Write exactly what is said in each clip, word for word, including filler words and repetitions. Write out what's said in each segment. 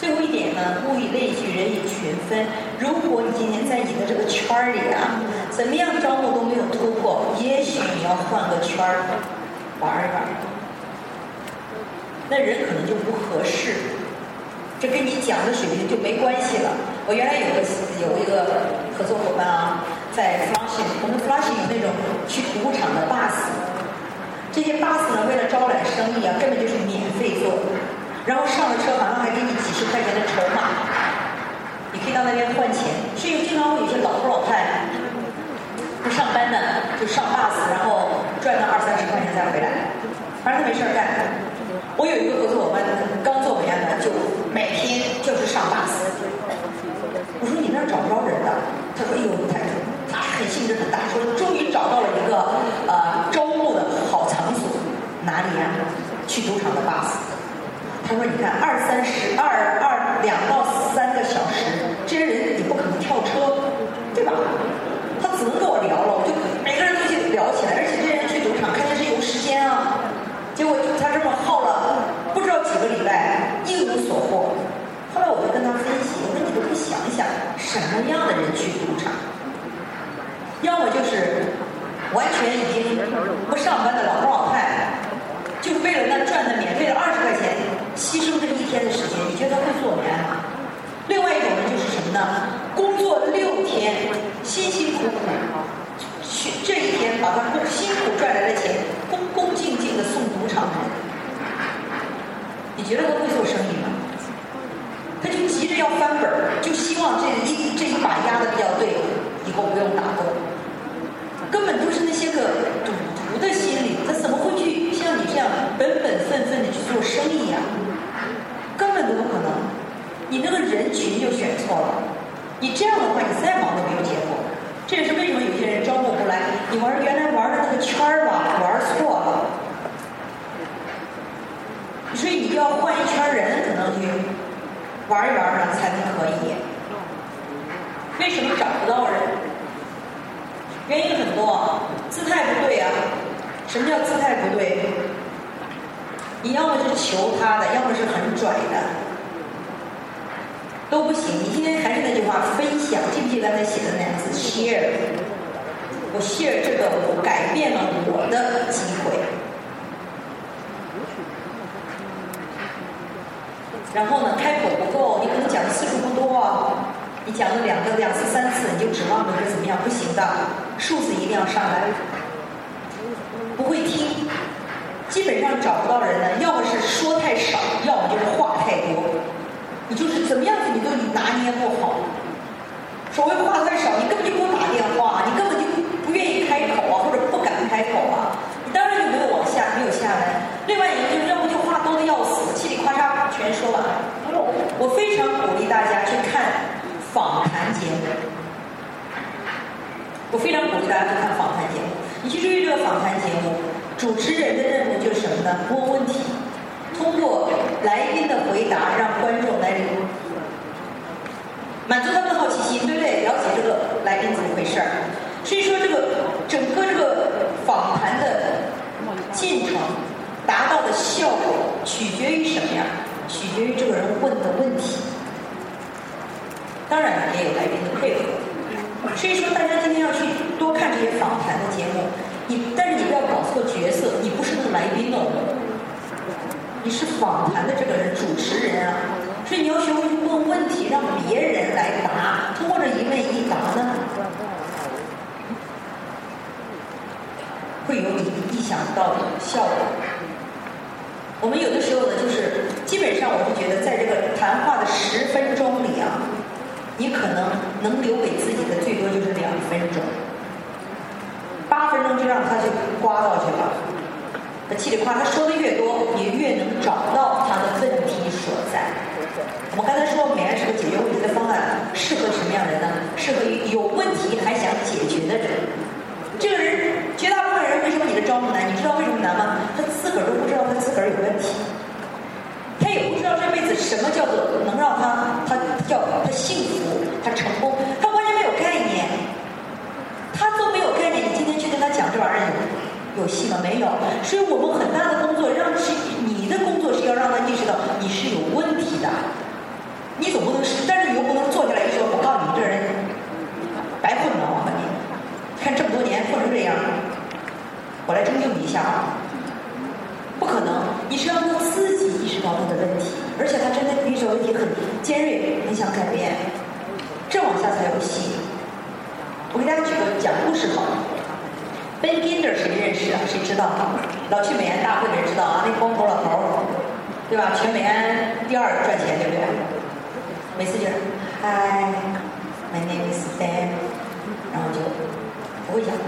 最后一点呢，物以类聚，人以群分。如果你今天在你的这个圈儿里啊，怎么样招募都没有突破，也许你要换个圈儿玩一玩，那人可能就不合适。这跟你讲的水平就没关系了。我原来有个有一个合作伙伴啊，在 Flushing， 我们 Flushing 有那种去赌场的 bus， 这些 bus 呢为了招揽生意啊，根本就是免费做的。然后上了车好像还给你几十块钱的筹码，你可以到那边换钱。所以经常会有些老头老太太不上班的就上 bus， 然后赚到二三十块钱再回来，反正他没事干。我有一个合作伙伴刚做完呢，就每天就是上 bus。我说你那儿找不着人的，他说哎呦，他他很兴致很大，说终于找到了一个呃招募的好场所，哪里呀？去赌场的 bus。他说你看二三十二二两到三个小时，这些人你不可能跳车，对吧？他只能跟我聊了，我就每个人都去聊起来，而且这些人去赌场肯定是有时间啊。结果他这么耗了不知道几个礼拜，一无所获。后来我就跟他分析，我说你都不想一想，什么样的人去赌场？要么就是完全已经不上班的老头老太太，就为了那赚的免费的二十块钱，牺牲这一天的时间，你觉得他会做没吗？另外一种人就是什么呢？工作六天，辛辛苦苦，去这一天把他辛苦赚来的钱，恭恭敬敬的送赌场人。你觉得他会做生意吗？他就急着要翻本儿，就希望这一这一把压的比较对，以后不用打工。根本都是那些个赌徒的心理，他怎么会去像你这样本本分分的去做生意呀、啊？根本都不可能。你那个人群就选错了，你这样的话，你再忙都没有结果。这也是为什么有些人招募不来，你玩原来玩的那个圈儿吧，玩错了。所以你就要换一圈人，可能去玩一玩呢，才能可以。为什么找不到人？原因很多，姿态不对啊。什么叫姿态不对？你要么是求他的，要么是很拽的，都不行。你今天还是那句话，分享，记不记得刚才写的那两字 share？ 我 share 这个，我改变了我的机会。然后呢，开口不够，你可能讲的次数不多啊，你讲了两个、两次、三次，你就指望着是怎么样？不行的，数字一定要上来。不会听，基本上找不到人呢，要么是说太少，要么就是话太多。你就是怎么样子你都拿捏不好。所谓话太少，你根本就不打电话，你根本就不愿意开口啊，或者不敢开口啊，你当然就没有往下，没有下来。另外一个就是要不就话多的要死，嘁里咔嚓全说完了。我非常鼓励大家去看访谈节目，我非常鼓励大家去看访谈节目。你去注意这个访谈节目，主持人的任务就是什么呢？问问题，通过来宾的回答，让观众来满足他们的好奇心，对不对？了解这个来宾怎么回事儿。所以说，这个整个这个访谈的进程达到的效果，取决于什么呀？取决于这个人问的问题。当然也有来宾的配合。所以说，大家今天要去多看这些访谈的节目。你，但是你不要搞错角色，你不是那个来宾哦，你是访谈的这个人，主持人啊。所以你要学会去问问题，让别人来答。通过这一问一答呢，会有你意想不到的效果。我们有的时候呢，就是基本上我是觉得，在这个谈话的十分钟里啊，你可能能留给自己的最多就是两分钟，八分钟就让他去刮到去了。他嘁里夸，他说的越多，你越能找到他的问题所在。我们刚才说，美安是个解决问题的方案，适合什么样的人呢？适合于有问题还想解决的人。这个人，绝大部分人为什么你的招募难？你知道为什么难吗？他自个儿都不知道他自个儿有问题，他也不知道这辈子什么叫做能让他他叫他幸福，他成功，他完全没有概念。他都没有概念，你今天去跟他讲这玩意儿有有戏吗？没有。所以我们很大的工作，让是你的工作是要让他意识到你是有问题的， 你总不能，但是你又不能坐下来一说，我告诉你，这人白混了，我告诉你，看这么多年混成这样，我来拯救你一下啊！不可能，你是要他自己意识到他的问题，而且他真的意识到问题很尖锐，很想改变，这往下才有戏。我给大家举个讲故事好了。Ben Ginder 谁认识啊？谁知道？老去美安大会的人知道啊，那光头老头，对吧？全美安第二赚钱，对不对？每次就是 Hi, my name is Ben， 然后就不会讲。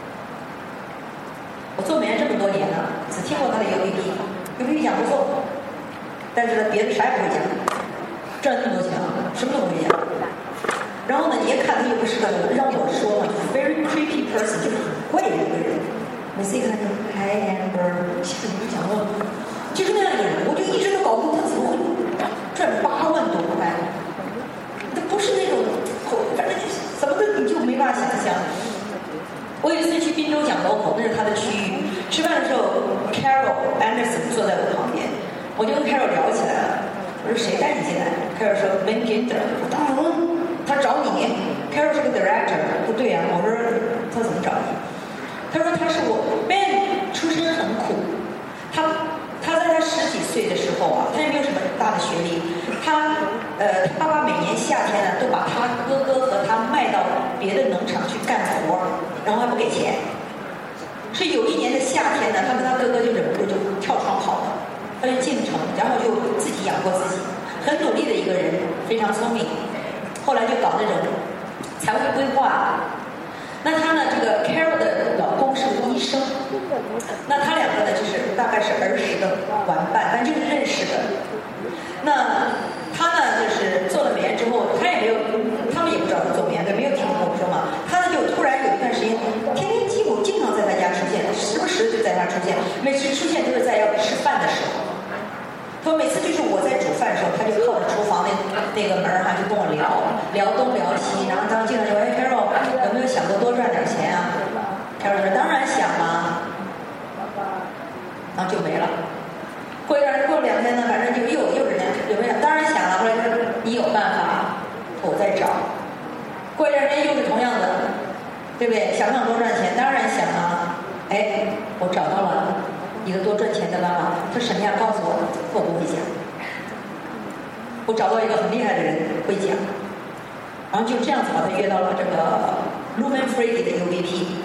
我做美安这么多年了，只听过他的 U V P，U V P 讲不错，但是呢，别的啥也不会讲，赚那么多钱啊，什么都不会讲。然后呢，你一看他又不是个让我说嘛 ，very creepy person， 就是很怪的一个人。每次一看就 Hi Amber， 像你讲过，就是那样一个人，我就一直都搞不懂他怎么会赚八万多块。他不是那种，反正怎么都你就没法想象。我有一次去滨州讲 local， 那是他的区域。吃饭的时候 ，Carol Anderson 坐在我旁边，我就跟 Carol 聊起来了。我说谁带你进来 ？Carol 说 Ben Ginder。我当然了。他找你 ，Carol 是个 director， 不对呀、啊。我说他怎么找你？他说他是我 Ben 出身很苦，他他在他十几岁的时候啊，他也没有什么大的学历，他呃他爸爸每年夏天呢都把他哥哥和他卖到别的农场去干活，然后还不给钱。是有一年的夏天呢，他跟他哥哥就忍不住就跳窗跑了，他就进城，然后就自己养活自己，很努力的一个人，非常聪明。后来就搞那种财务规划，那他呢，这个 Carol 的老公是个医生，那他两个呢就是大概是儿时的玩伴，但就是认识的。那他呢就是做了美安之后，他也没有，他们也不知道他做美安，对，没有听我说嘛。他呢就突然有一段时间，天天几乎经常在他家出现，时不时就在他出现，每次出现都是在要吃饭的时候。他说每次就是我在煮饭的时候，他就靠着厨房那那个门哈、啊，就跟我聊聊东聊西，然后当经常说：“哎 ，Carol 有没有想过多赚点钱啊 ？”Carol 说：“当然想啊。”然后就没了。过一段过两天呢，反正就又又是那有没有？当然想了。后来他说：“你有办法，我再找。”过一段时间又是同样的，对不对？想不想多赚钱？当然想啊。哎，我找到了一个多赚钱的办法。他什么呀？告诉我，我不会讲。我找到一个很厉害的人会讲，然后就这样子把他约到了这个 Lumen Free 的 U V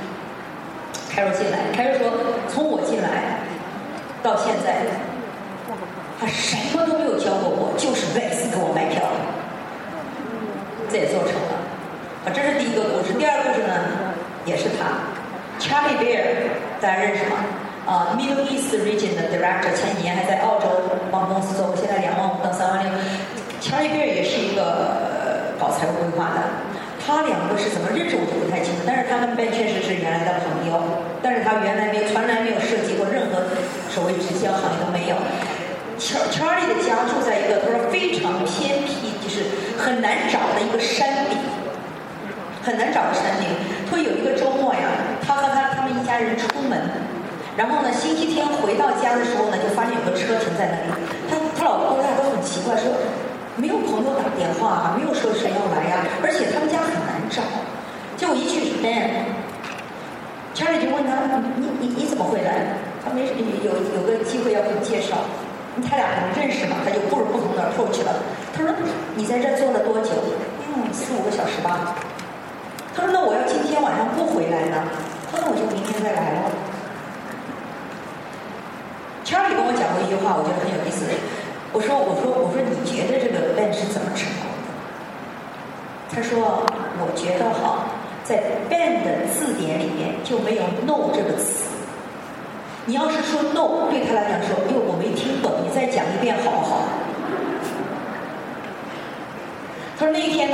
P。Carol 进来 ，Carol 说，从我进来到现在，他什么都没有教过我，就是 Vex 给我买票，这也做成了。啊，这是第一个故事。第二个故事呢，也是他 ，Charlie Bear， 大家认识吗？啊、uh, ，Middle East Region 的 Director， 前几年还在澳洲帮公司做，现在两万五到三万六。Charlie Bear 也是一个、呃、搞财务规划的，他两个是怎么认识我就不太清楚，但是他跟 Ben 确实是原来的朋友，但是他原来没有，从来没有涉及过任何所谓直销行业都没有。Charlie 的家住在一个他说非常偏僻，就是很难找的一个山顶，很难找的山顶。他有一个周末呀，他和他他们一家人出门。然后呢，星期天回到家的时候呢，就发现有个车停在那里。他他老公大家都很奇怪，说没有朋友打电话，没有说谁要来呀，而且他们家很难找。结果一去是 Ben，Charlie 就问他，你你你怎么会来？他没有有个机会要给你介绍，他俩可能认识嘛，他就不是不同的 approach 了。他说你在这坐了多久？嗯，四五个小时吧。他说那我要今天晚上不回来呢？他说那我就明天再来了。Charlie 跟我讲过一句话，我觉得很有意思。我说，我说，我说，你觉得这个 Ben 是怎么成功的？他说，我觉得哈，在 Ben 的字典里面就没有 no 这个词。你要是说 no， 对他来讲说，哎呦，我没听懂，你再讲一遍好不好？他说那一天呢，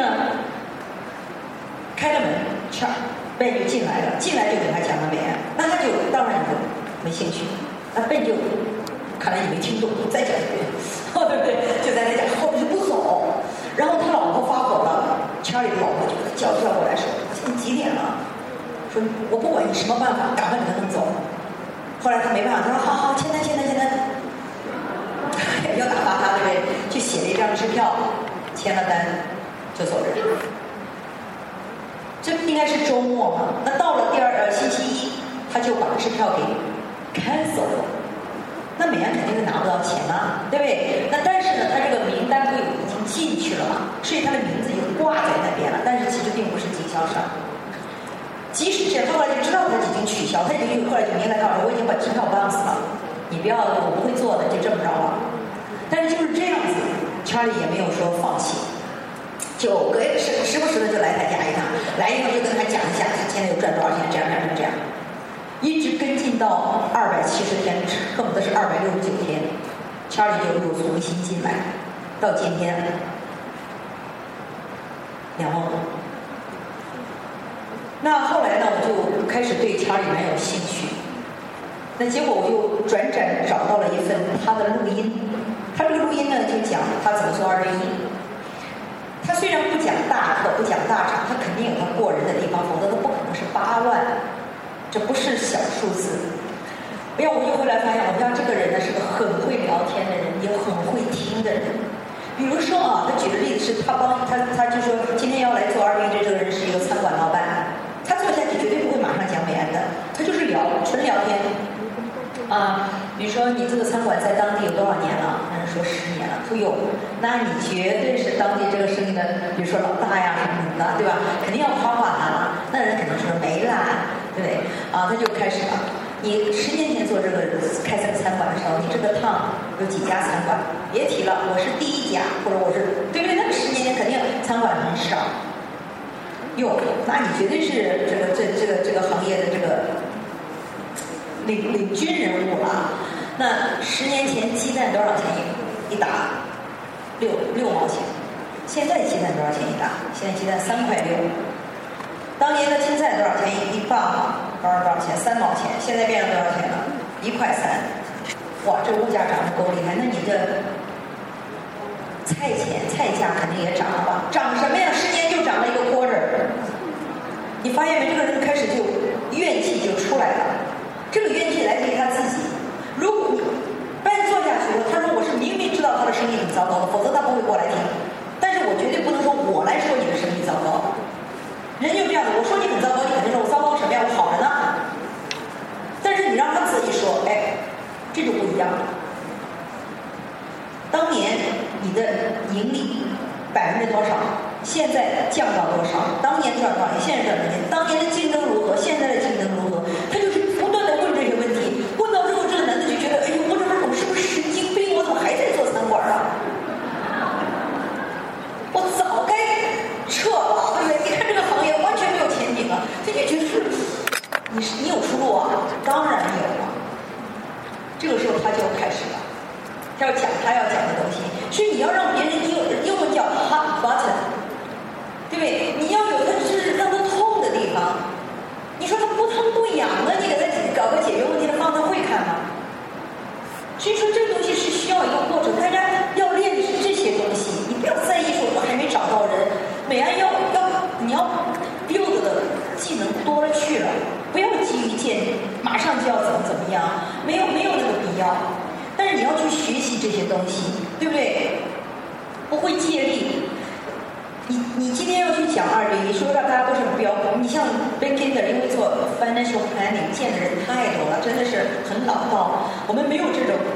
开了门 ，Charlie Ben 就进来了，进来就给他讲了美安，那他就当然就没兴趣。那 Ben 就看来也没听懂，再讲一遍，哦，对不对？就在那讲，后面就不走。然后他老婆发火了 ，Charlie 的老婆就给他叫叫过来说：“现在几点了？说我不管你什么办法，赶快给他弄走。”后来他没办法，他说：“好好，签单，签单，签单。”要打发他，对不对？就写了一张支票，签签了单就走人。这应该是周末嘛？那到了第二呃星期一，他就把支票给 cancel 了。那美安肯定是拿不到钱啊，对不对？那但是呢，他这个名单不已经进去了嘛，所以他的名字就挂在那边了。但是其实并不是经销商。即使是他后来就知道他已经取消，他已经后来就明来告诉我，我已经把支票 bounce 了，你不要，我不会做的，就这么着了。但是就是这样子，查理也没有说放弃，就隔时时不时的就来他家一趟，来以后就跟他讲一下他现在又赚多少钱，这样这样这样，一直跟进到二百七十天，恨不得是二百六十九天，查理就又重新进来，到今天两万多。那后来呢，我就开始对查理蛮有兴趣。那结果我就转转找到了一份他的录音，他这个录音呢就讲他怎么做二对一。他虽然不讲大课，不讲大场，他肯定有他过人的地方，否则他不可能是八万，这不是小数字。哎呀，我就后来发现，我们家这个人呢是个很会聊天的人，也很会听的人。比如说啊，他举的例子是他帮他，他就说今天要来做二对一的这个人是一个餐馆老板。他坐下去绝对不会马上讲美安的，他就是聊，纯聊天。啊，比如说你这个餐馆在当地有多少年了？那人说十年了。说哟，那你绝对是当地这个生意的，比如说老大呀什么什么的，对吧？肯定要夸夸他了。那人肯定说没啦，对不对？啊，他就开始了。你十年前做这个开这个餐馆的时候，你这个趟有几家餐馆？别提了，我是第一家，或者我是对不对？那个十年前肯定餐馆很少。哟，那你绝对是这个这这个这个行业的这个领领军人物了。那十年前鸡蛋多少钱一一打？六六毛钱。现在鸡蛋多少钱一打？现在鸡蛋三块六。当年的青菜多少钱一一磅？多少多少钱？三毛钱。现在变成多少钱了？一块三。哇，这物价涨得够厉害。那你这菜钱菜价肯定也涨了吧？涨什么呀？十年就涨了一个 quarter。你发现没？这个人开始就怨气就出来了。这个怨气来自于他自己。如果你半做下去了，他说我是明明知道他的生意很糟糕的，否则他不会过来听。但是我绝对不能说我来说你的生意糟糕。人就这样的，我说你很糟糕，你肯定说我糟糕什么呀？我好着呢。但是你让他自己说，哎，这就不一样了。当年你的盈利百分之多少？现在降到多少？当年赚多少钱？现在赚多少钱？当年的竞争如何？现在的竞争如何？他就是不断的问这些问题，问到之后，这个男的就觉得，哎呦，我这我是不是神经病？我怎么还在做餐馆啊？我早该撤了，对不对？你看这个行业完全没有前景啊！他就觉得是，你是你有出路啊？当然有啊。这个时候他就开始了。他要讲他要讲的东西，所以你要让别人英英文叫 hot button， 对不对？你要有的是让他痛的地方。你说他不疼不痒的，你给他搞个解决问题的方他会看吗？所以说这个东西是需要一个过程，大家要练的是这些东西。你不要在意说我还没找到人，美安要要你要 build 的技能多了去了，不要急于见马上就要怎么怎么样，没有没有那个必要。但是你要去学习这些东西，对不对？不会借力。你你今天要去讲二对一，说让大家都是标准。你像 Beginner， 因为做 financial planning 见的人太多了，真的是很老道。我们没有这种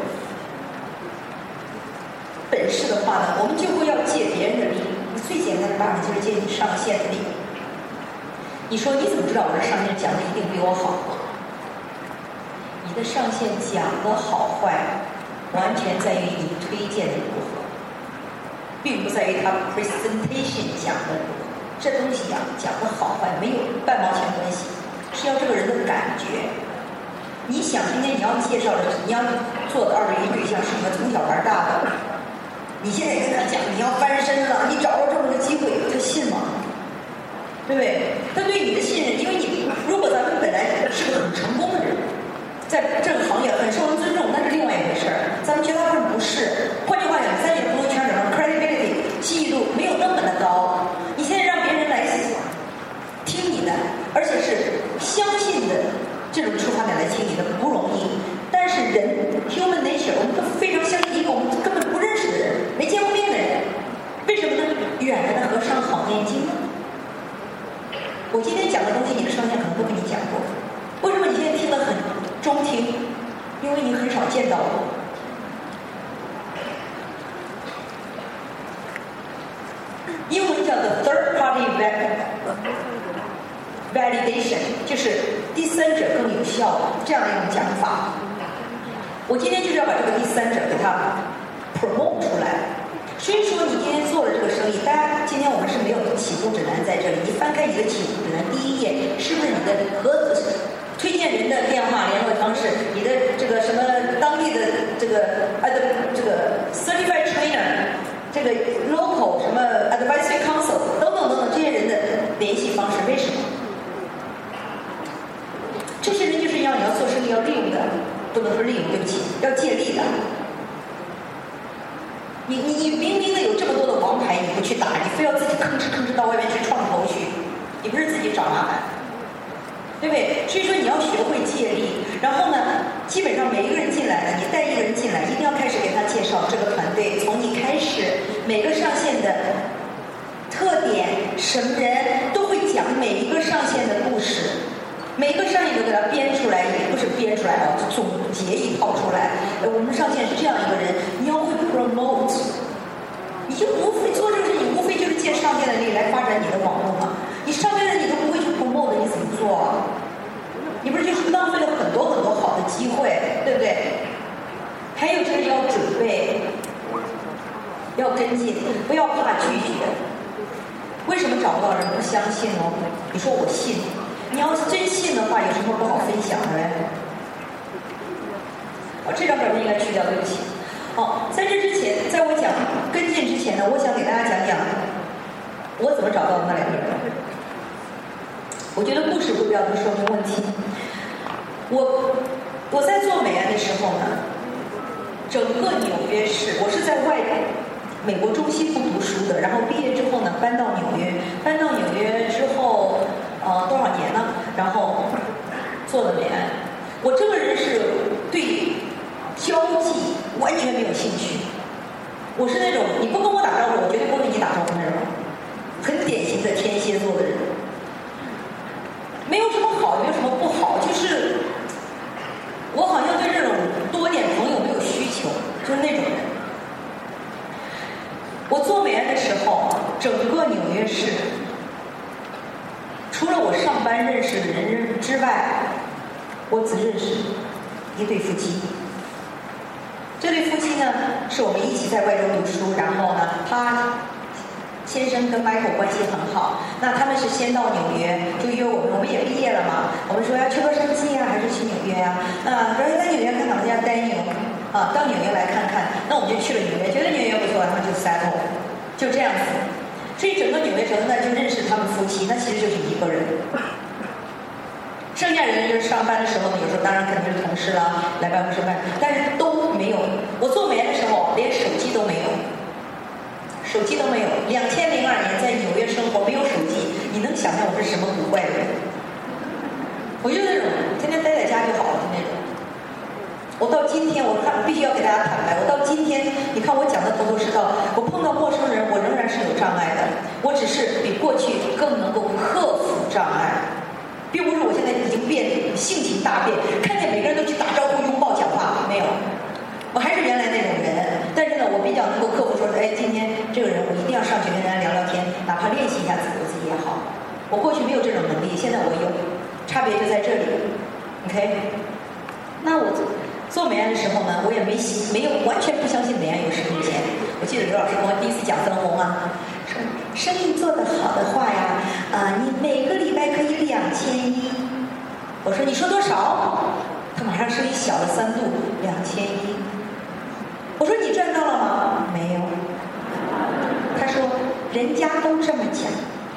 本事的话呢，我们就会要借别人的力。你最简单的办法就是借你上线的力。你说你怎么知道我的上线讲的一定比我好？你的上线讲的好坏，完全在于你推荐的如何，并不在于他 presentation 讲的如何。这东西呀、啊，讲的好坏没有半毛钱关系，是要这个人的感觉。你想今天你要介绍的，你要做的二对一对象是你们从小玩大的，你现在跟他讲你要翻身了，你找到这么个机会，他信吗？对不对？他对你的信任，因为你如果咱们本来是个很成功的人。在这个行业很受人尊重，那是另外一回事儿。咱们绝大部分不是。换句话讲，在你的朋友圈里面 ，credibility 记忆度没有那么的高。你现在让别人来听你的，而且是相信的这种出发点来听你的不容易。但是人 human nature， 我们都非常相信一个我们根本不认识的人、没见过面的人。为什么呢？ 我今天讲的东西，你的上线可能都跟你讲过。为什么你现在听得很中听？因为你很少见到我。英文叫做 third party validation， 就是第三者更有效这样的一种讲法。我今天就是要把这个第三者给它 promote 出来。所以说，你今天做了这个生意，大家今天我们是没有起步指南在这里。你翻开你的起步指南第一页，是不是你的合推荐人的电话联络方式，你的这个什么当地的这个呃这个 certified trainer， 这个 local 什么 advisory council 等等等等这些人的联系方式？为什么？这些人就是要你要做生意要利用的，不能说利用，对不起，要借力的。你你你明明的有这么多的王牌，你不去打，你非要自己吭哧吭哧到外面去创投去，你不是自己找麻烦，对不对？所以说你要学会借力，然后呢，基本上每一个人进来呢，你带一个人进来，一定要开始给他介绍这个团队，从你开始，每个上线的特点，什么人都会讲每一个上线的故事。每一个上线都给他编出来，也不是编出来啊，总结一套出来。我们上线是这样一个人，你要会 promote， 你就无非做这个事情，无非就是借上线的力来发展你的网络嘛。你上面的你都不会去 promote， 你怎么做啊？你不是就是浪费了很多很多好的机会，对不对？还有就是要准备，要跟进，不要怕拒绝。为什么找不到人不相信哦？你说我信。你要是真信的话，有什么不好分享的嘞？哦，这张表情应该去掉，对不起。哦，在这之前，在我讲跟进之前呢，我想给大家讲讲我怎么找到的那两个人。我觉得故事会比较能说明问题。我我在做美安的时候呢，整个纽约市，我是在外美国中西部读书的，然后毕业之后呢，搬到纽约，搬到纽约之后。呃，多少年呢？然后做了美安。我这个人是对交际完全没有兴趣。我是那种你不跟我打招呼，我绝对不跟你打招呼那种，很典型的天蝎座的人。没有什么好，也没有什么不好，就是我好像对这种多点朋友没有需求，就是那种人。我做美安的时候，整个纽约市。除了我上班认识的人之外，我只认识一对夫妻。这对夫妻呢，是我们一起在外州读书，然后呢，他先生跟 Michael 关系很好。那他们是先到纽约，就约我们，我们也毕业了嘛。我们说要去洛杉矶啊，还是去纽约啊？啊，说在纽约看看我们家 Daniel 啊，到纽约来看看。那我们就去了纽约，觉得纽约不错，然后就 settle， 就这样子。所以整个纽约城呢，就认识他们夫妻，那其实就是一个人。剩下人就是上班的时候呢，有时候当然肯定是同事啦，来办公室办，但是都没有。我做美安的时候，连手机都没有，手机都没有。两千零二年在纽约生活，没有手机，你能想象我是什么古怪的人？我就那种天天待在家就好了的那种。我到今天，我看必须要给大家坦白，我到今天，你看我讲的头头是道，我碰到陌生人，我仍然是有障碍的，我只是比过去更能够克服障碍，并不是我现在已经变性情大变，看见每个人都去打招呼、拥抱、讲话，没有，我还是原来那种人，但是呢，我比较能够克服说，哎，今天这个人我一定要上去跟人家聊聊天，哪怕练习一下自我自己也好，我过去没有这种能力，现在我有，差别就在这里 ，OK， 那我。做美安的时候呢，我也没没有完全不相信美安有十年前。我记得刘老师跟我第一次讲分红啊，说生意做得好的话呀，啊，你每个礼拜可以两千一。我说你说多少？他马上声音小了三度，两千一。我说你赚到了吗？没有。他说人家都这么讲。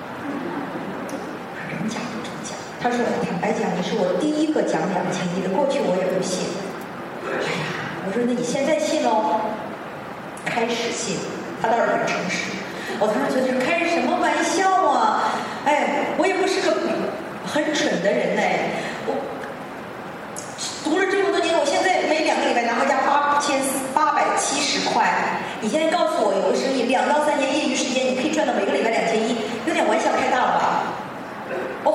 人家都这么讲。他说坦白讲，你是我第一个讲两千一的，过去我也不信。哎呀，我说那你现在信喽？开始信，他倒是很诚实。我当时觉得开什么玩笑啊！哎，我也不是个很蠢的人哎，我读了这么多年，我现在每两个礼拜拿回家八千八百七十块。你现在告诉我有个生意两到三年业余时间，你可以赚到每个礼拜两千一，有点玩笑太大了吧？我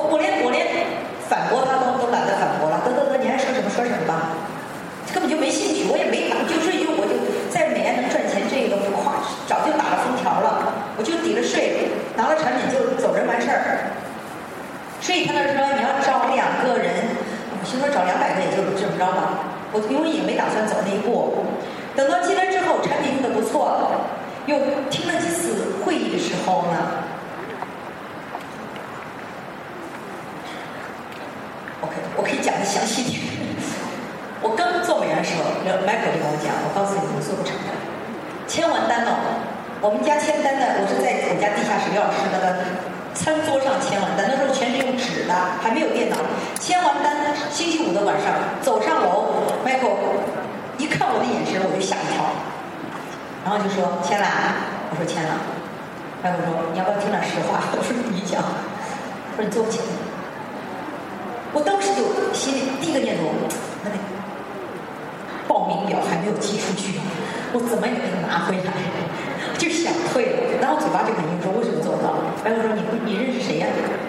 他那说你要招两个人，我心说找两百个也就这么着吧，我因为也没打算走那一步。等到进来之后，产品用的不错，又听了几次会议的时候呢，OK， 我可以讲的详细点。我刚做美元的时候 ，Michael 就跟我讲，我告诉你，你做不成的，签完单了。我们家签单的，我是在我家地下室刘老师那个餐桌上签完单，那时候全是用纸的，还没有电脑。签完单，星期五的晚上走上楼 ，Michael 一看我的眼神，我就吓一跳，然后就说签了，我说签了。Michael 说你要不要听点实话？我说你讲，我说你做不起来。我当时就心里第一个念头，那个报名表还没有寄出去，我怎么也能拿回来？就想退了，然后嘴巴就肯定说为什么做不到？白哥说你你认识谁呀、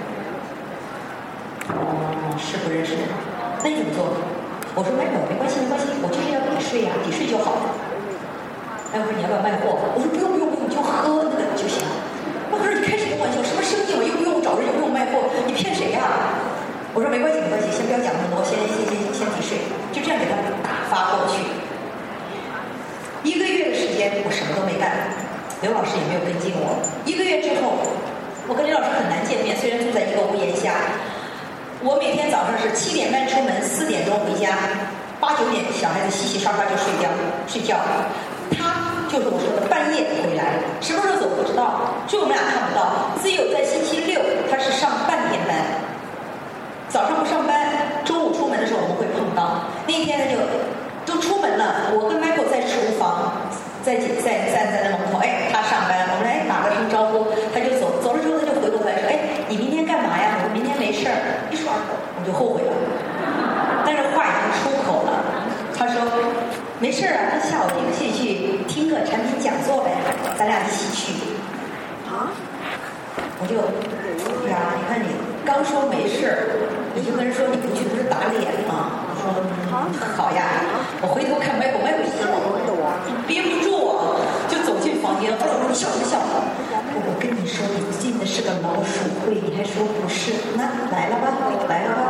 啊？哦，是不认识。那你怎么做？我说卖狗没关系没关系，我就是要抵税呀、啊，抵税就好。白哥说你要不要卖货？我说不用不用不用，就喝那个就行。我说你开什么玩笑？什么生意嘛，又不用找人又不用卖货，你骗谁呀、啊？我说没关系没关系，先不要讲那么多，先先先先抵税，就这样给他打发过去。一个月的时间，我什么都没干。刘老师也没有跟进我。一个月之后，我跟刘老师很难见面，虽然住在一个屋檐下。我每天早上是七点半出门，四点钟回家，八九点小孩子洗洗刷刷就睡觉睡觉。他就是我说的半夜回来，什么时候走不知道，所以我们俩看不到。只有在星期六，他是上半天班，早上不上班，中午出门的时候我们会碰到。那一天他就都出门了，我跟 Michael 在厨房。在在站在那门口，哎，他上班，我们来打个声招呼，他就走，走了之后他就回过头来说，哎，你明天干嘛呀？我说明天没事儿，一说二口，我就后悔了，但是话已经出口了。他说没事儿啊，他下午可以去听个产品讲座呗，咱俩一起去。啊？我就，哎呀，你看你刚说没事儿，你就跟人说你不去，不是打脸吗？我说好呀，我回头看麦克麦克笑，憋不住啊，就走进房间，哦，笑什么笑？我跟你说，你进的是个老鼠会，你还说不是？那来了吧，来了吧。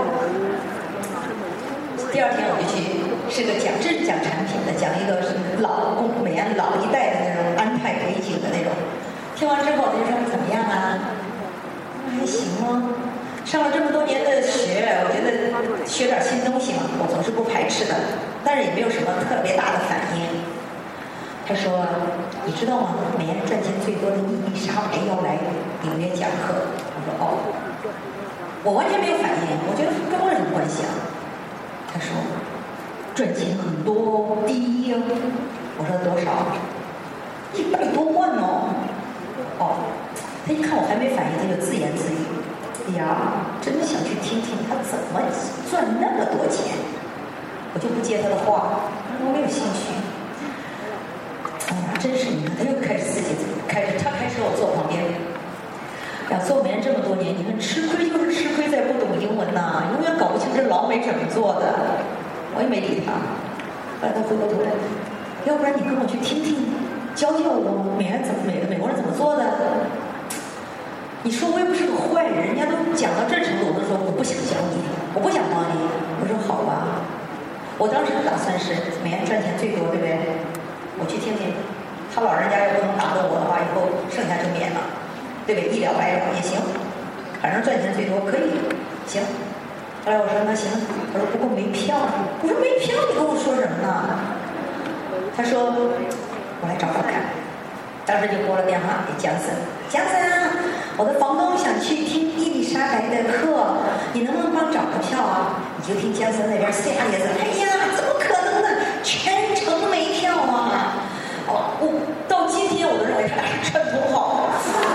第二天我就去，是个讲，这是讲产品的，讲一个是老工美安老一代的那种安泰美景的那种。听完之后，他就说怎么样啊？还行吗？上了这么多年的学，我觉得学点新东西嘛，我总是不排斥的，但是也没有什么特别大的反应。他说：“你知道吗？美安赚钱最多的伊丽莎白要来纽约讲课。”我说：“哦。”我完全没有反应，我觉得跟我有什么关系啊？他说：“赚钱很多，第一。”我说：“多少？”一百多万哦。哦，他一看我还没反应，他就自言自语。哎呀，真想去听听他怎么赚那么多钱，我就不接他的话，我没有兴趣。哎呀，真是你看，他又开始自己开始，他开始我坐旁边。呀，做美人这么多年，你们吃亏就是吃亏在不懂英文呐、啊，永远搞不清这老美怎么做的。我也没理他，后来他回过头来，要不然你跟我去听听，教教我美人怎么美美国人怎么做的。你说我也不是个坏人，人家都讲到这程度，我都说我不想教你，我不想帮你。我说好吧，我当时打算是美元赚钱最多，对不对？我去听听，他老人家要不能打动我的话，以后剩下就免了，对不对？医疗白疗也行，反正赚钱最多，可以，行。后来我说那行，我说不过没票，我说没票，你跟我说什么呢？他说我来找找看。当时就拨了电话给江森，江森啊，我的房东想去听伊丽莎白的课，你能不能帮找个票啊？你就听江森那边呲牙咧嘴，哎呀，怎么可能呢？全程没票啊！哦，我到今天我都认为他俩是串通好。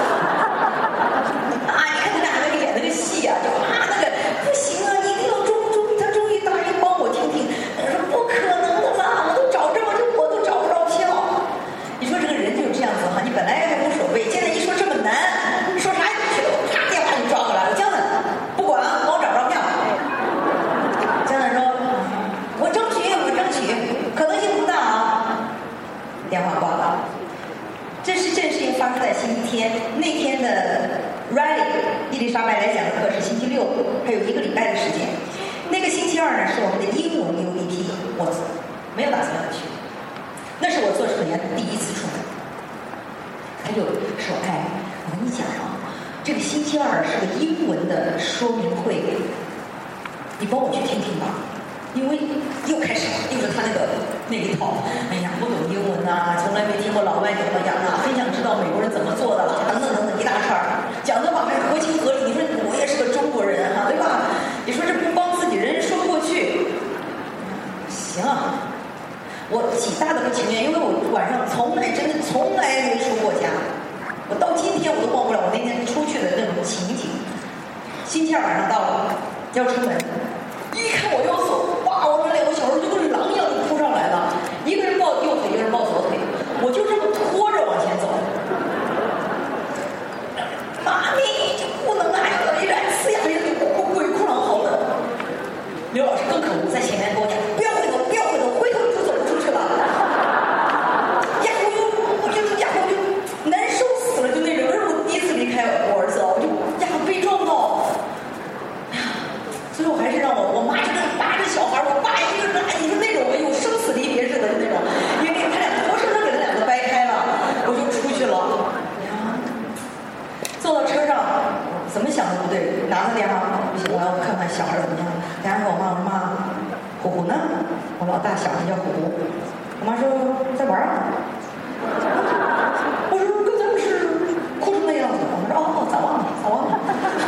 啊，你看他俩那个演那个戏啊，就啊那个不行啊，一定要终终于他终于答应帮我听听，我说不可能的啦，我都找这么久我都找不着票。你说这个人就是这样子哈，你本来还无所谓，现在一说这么难，说啥也不去了，啪电话就抓过来了，江子不管了，帮我找着票。江子说，我争取，我争取，可能性不大啊。电话挂了。这是这事情发生在星期天，那天的 Riley 伊丽莎白来讲的课是星期六，还有一个礼拜的时间。那个星期二呢是我们的英文 U D P， 我没有打算要去，那是我做社员第一次出门。他就说：“哎，我跟你讲啊，这个星期二是个英文的说明会，你帮我去听听吧。”因为又开始了，又是他那个那一套，哎呀，不懂英文呐、啊，从来没听过老外怎么讲啊，很想知道美国人怎么做的了，等等等等一大串儿，讲的吧还合情合理。你说我也是个中国人哈、啊，对吧？你说这不帮自己人说不过去。行啊，我极大的不情愿，因为我晚上从来真的从来没出过家，我到今天我都忘不了我那天出去的那种情景。星期二晚上到了，要出门。一看我要走，哇！我们两个小孩就跟狼一样就扑上来了，一个人抱右腿，一个人抱左腿，我就这么拖着往前走。妈咪，就不能那样了，一然呲牙咧嘴，鬼哭狼嚎的。刘老师更可恶，在前面跟我讲：不要回头，不要回头，回头你就走不出去了。呀，我就我就呀，我就难受死了，就那种。那是我第一次离开我儿子，我就呀被撞到。最后还是让我我妈就那拉着小孩，我爸一个人，哎，你说那种有生死离别似的那种，因为他俩活生生给他两个掰开了，我就出去了。坐到车上，怎么想都不对，拿着电话，不行，我要看看小孩怎么样。等下说我妈，我说妈，虎虎呢？我老大小孩叫虎虎，我妈说在玩啊。我说刚才不是哭成那样子，我说哦，早忘了，早忘了。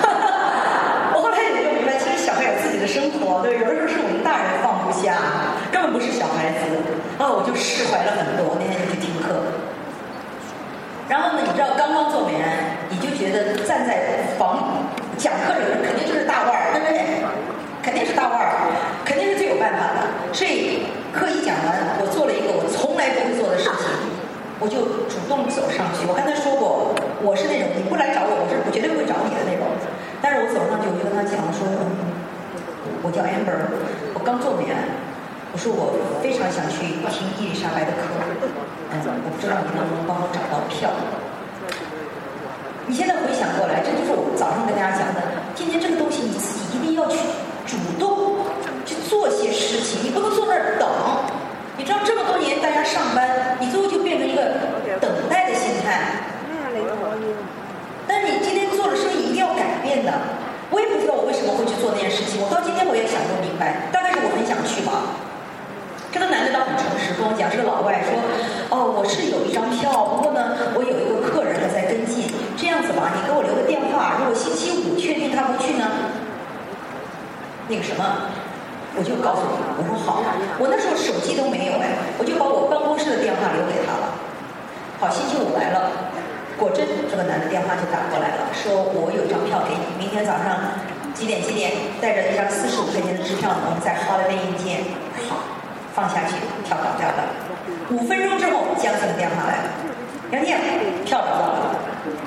生活对，有的时候是我们大人放不下，根本不是小孩子啊，我就释怀了很多。那天就去听课，然后呢，你知道刚刚做美安，你就觉得站在房讲课的人肯定就是大腕儿，对不对？肯定是大腕儿，肯定是最有办法的。所以课一讲完，我做了一个我从来不会做的事情，我就主动走上去。我刚才说过，我是那种你不来找我，我是我绝对不会找你的那种。但是我走上去，我就跟他讲说。我叫 Amber， 我刚做美安，我说我非常想去听伊丽莎白的课，嗯，我不知道你能不能帮我找到票。你现在回想过来，这就是我早上跟大家讲的，今天这个东西你自己一定要去主动去做些事情，你不能坐那儿等。你知道这么多年大家上班，你最后就变成一个等待的心态。但是你今天做的生意一定要改变的。我也不知道我为什么会去做那件事情，我到今天我也想不明白，大概是我很想去吧。这个男的倒很诚实，跟我讲，是个老外，说，哦，我是有一张票，不过呢，我有一个客人还在跟进，这样子吧，你给我留个电话，如果星期五确定他不去呢，那个什么，我就告诉你，我说好，我那时候手机都没有哎，我就把我办公室的电话留给他了。好，星期五来了。果真，这个男的电话就打过来了，说我有张票给你，明天早上几点几点，带着一张四十五块钱的支票，我们在 Holiday Inn见。好，放下去，票搞掉了。五分钟之后，江森的电话来了，杨静，票找到了。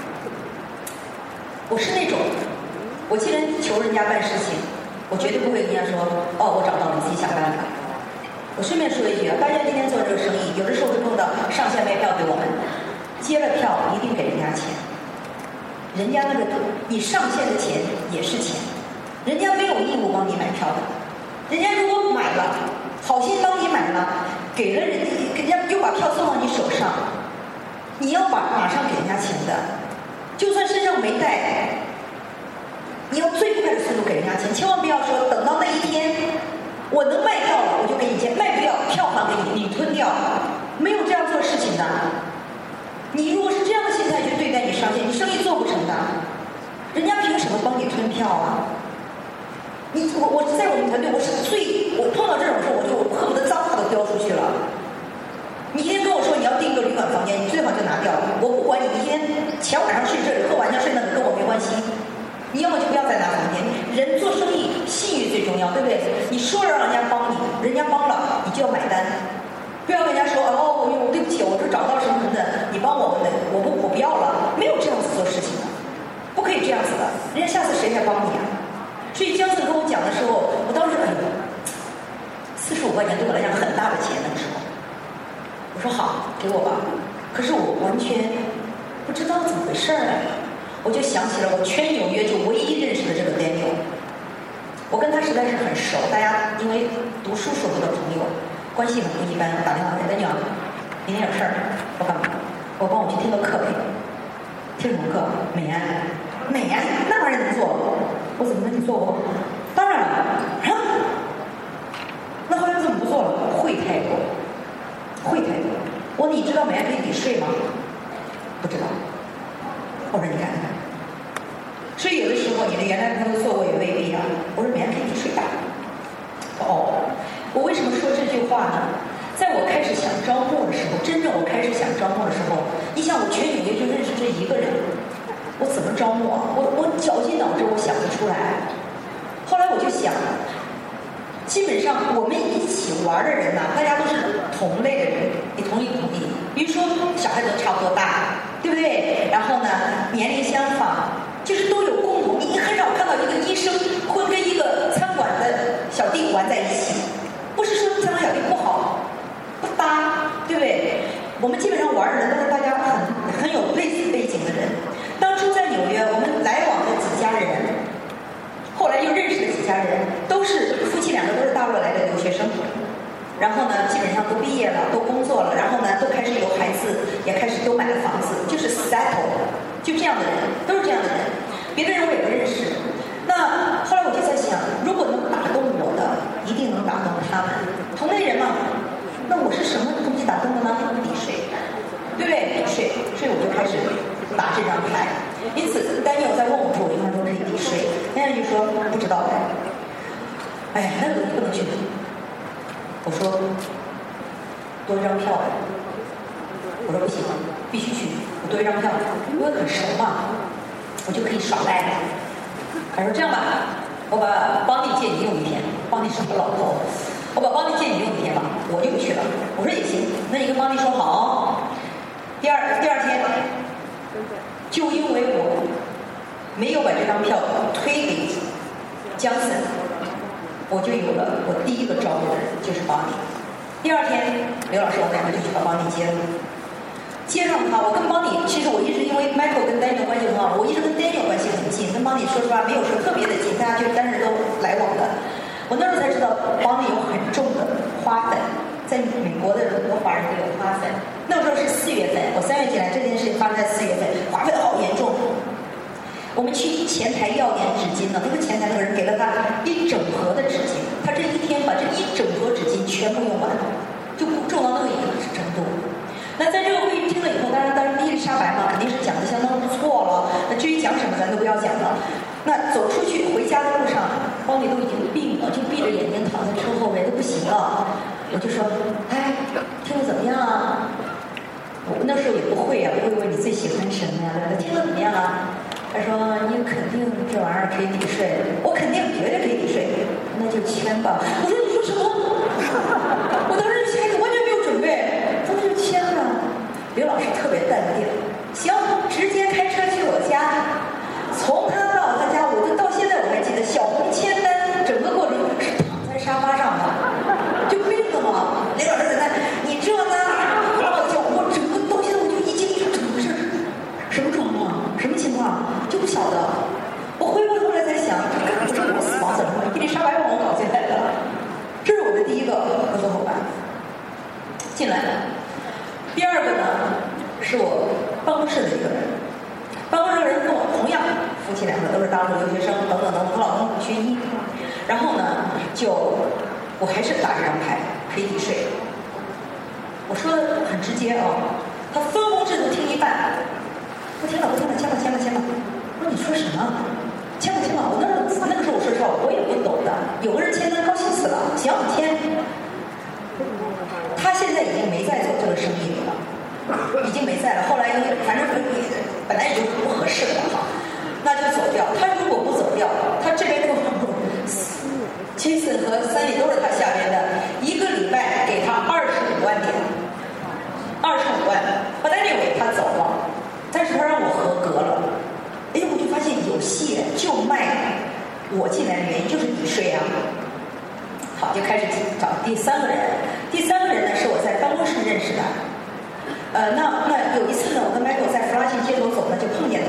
我是那种，我既然求人家办事情，我绝对不会跟人家说，哦，我找到了，你自己想办法。我顺便说一句啊，大家今天做这个生意，有的时候是碰到上线卖票给我们。接了票一定给人家钱，人家那个你上线的钱也是钱，人家没有义务帮你买票的，人家如果买了，好心帮你买了，给了人家，人家又把票送到你手上，你要把马上给人家钱的，就算身上没带，你要最快的速度给人家钱，千万不要说等到那一天我能卖掉了我就给你钱，卖不掉票还给你，你吞掉，没有这样做事情的。你如果是这样的心态去对待你上线，你生意做不成的，人家凭什么帮你吞票啊？你我我在我们团队，我是最我碰到这种事，我就恨不得脏话都飙出去了。你今天跟我说你要订一个旅馆房间，你最好就拿掉，我不管你今天前晚上睡这里，后晚上睡那里，跟我没关系。你要么就不要再拿房间。人做生意信誉最重要，对不对？你说了让人家帮你，人家帮了，你就要买单。不要跟人家说哦，我对不起，我这找到什么什么的，你帮我们的，我不我不要了，没有这样子做事情的，不可以这样子的，人家下次谁还帮你啊？所以江森跟我讲的时候，我当时哎呦，四十五块钱对我来讲很大的钱那个时候，我说好，给我吧。可是我完全不知道怎么回事儿啊， 我就想起了我全纽约就唯一认识的这个 Daniel， 我跟他实在是很熟，大家因为读书时候的朋友，关系很不一般。打电话给 Daniel， 明天有事儿，我干嘛？我帮我去听个课呗。听什么课？美安。美安那玩意儿能做？我怎么跟你做过？当然了啊。那后来怎么不做了？会太多，会太多。我说你知道美安可以抵税吗？不知道。我说你看看，所以有的时候你的原来朋友做过也未必啊。我说美安可以抵税的。哦，我为什么说这句话呢？在我开始想招募的时候，真正我开始想招募的时候，你想我全纽约就认识这一个人，我怎么招募啊？我我绞尽脑汁，我想不出来。后来我就想，基本上我们一起玩的人呐、啊，大家都是同类的人，也同一土地。比如说小孩子都差不多大，对不对？然后呢，年龄相仿，就是都有共同。你很少看到一个医生会跟一个餐馆的小弟玩在一起，不是说餐馆小弟不好。不搭，对不对？我们基本上玩的人都是大家很很有类似背景的人。当初在纽约，我们来往的几家人，后来又认识的几家人，都是夫妻两个都是大陆来的留学生。然后呢，基本上都毕业了，都工作了，然后呢，都开始有孩子，也开始都买了房子，就是 settle， 就这样的人，都是这样的人。别的人我也不认识。那后来我就在想，如果能打动我的，一定能打动他们。同类人嘛。那我是什么东西打动的呢？抵税，对不对？抵税，所以我就开始打这张牌。因此，丹尼尔在问我说：“我应该说可以抵税？”丹尼尔就说：“不知道的。”哎呀，那个东西不能去。我说：“多一张票。”我说：“不行，必须去。我多一张票，因为很熟嘛，我就可以耍赖了。”他说：“这样吧，我把邦尼借你用一天，邦尼是我老婆。”我把邦尼借你用一天吧，我就不去了。我说也行，那你跟邦尼说好。第二第二天，就因为我没有把这张票推给江森，我就有了我第一个招募的人，就是邦尼。第二天，刘老师我们两个就去把邦尼接了。接上他，我跟邦尼，其实我一直因为 Michael 跟 Daniel 关系很好，我一直跟 Daniel 关系很近，跟邦尼说实话没有说特别的近，大家就但是都来往的。我那时候才知道邦尼有很重的花粉，在美国的很多华人都有花粉。那时候是四月份，我三月进来，这件事情发生在四月份，花粉好严重。我们去前台要点纸巾呢，那个前台那个人给了他一整盒的纸巾，他这一天把这一整盒纸巾全部用完，就重到那个程度。那在这个会议听了以后，当然当然伊丽莎白嘛，肯定是讲的相当不错了。那至于讲什么，咱都不要讲了。那走出去回家的路上，邦尼都已经病了，就闭着眼睛躺在车后面都不行了。我就说，哎，听得怎么样啊？我那时候也不会啊，我会问你最喜欢什么呀？听得怎么样啊？他说你肯定这玩意儿可以抵税，我肯定绝对可以抵税，那就签吧。我说你说什么？我当时下一个完全没有准备，他说就签了。刘老师特别淡定，行，直接开车去我家。从他到他家，我就到现在我还记得，小红签单整个过程是躺在沙发上的，就病了嘛。刘老师在那，你这呢？我叫我整个到现在我就一惊一乍，怎么回事？什么状况？什么情况？就不晓得。我回过头来才想，这根本不是我死亡怎么了？伊丽莎白让我搞进来的。这是我的第一个合作伙伴进来了。第二个呢，是我办公室的一个人。办公室的人跟我同样，夫妻两个都是大陆留学生，等等等等，她老公学医。然后呢，就我还是打这张牌，可以抵税。我说的很直接啊，他分红制度听一半，不听了不听了，签吧签吧签吧。我说你说什么？签吧签吧。我那时候那个时候我说实话，我也不懂的。有个人签单高兴死了，行签。他现在已经没在做这个生意了。已经没在了，后来因为反正本来也就不合适了哈，那就走掉。他如果不走掉，他这边都金森和三里都是他下边的，一个礼拜给他二十五万点，二十五万。But anyway，他走了，但是他让我合格了。哎，我就发现有戏，就卖我进来的原因就是抵税啊。好，就开始找第三个人。第三个人呢，是我在办公室认识的。呃，那那有一次呢，我跟 Michael 在弗拉西街头走呢，就碰见他，我就介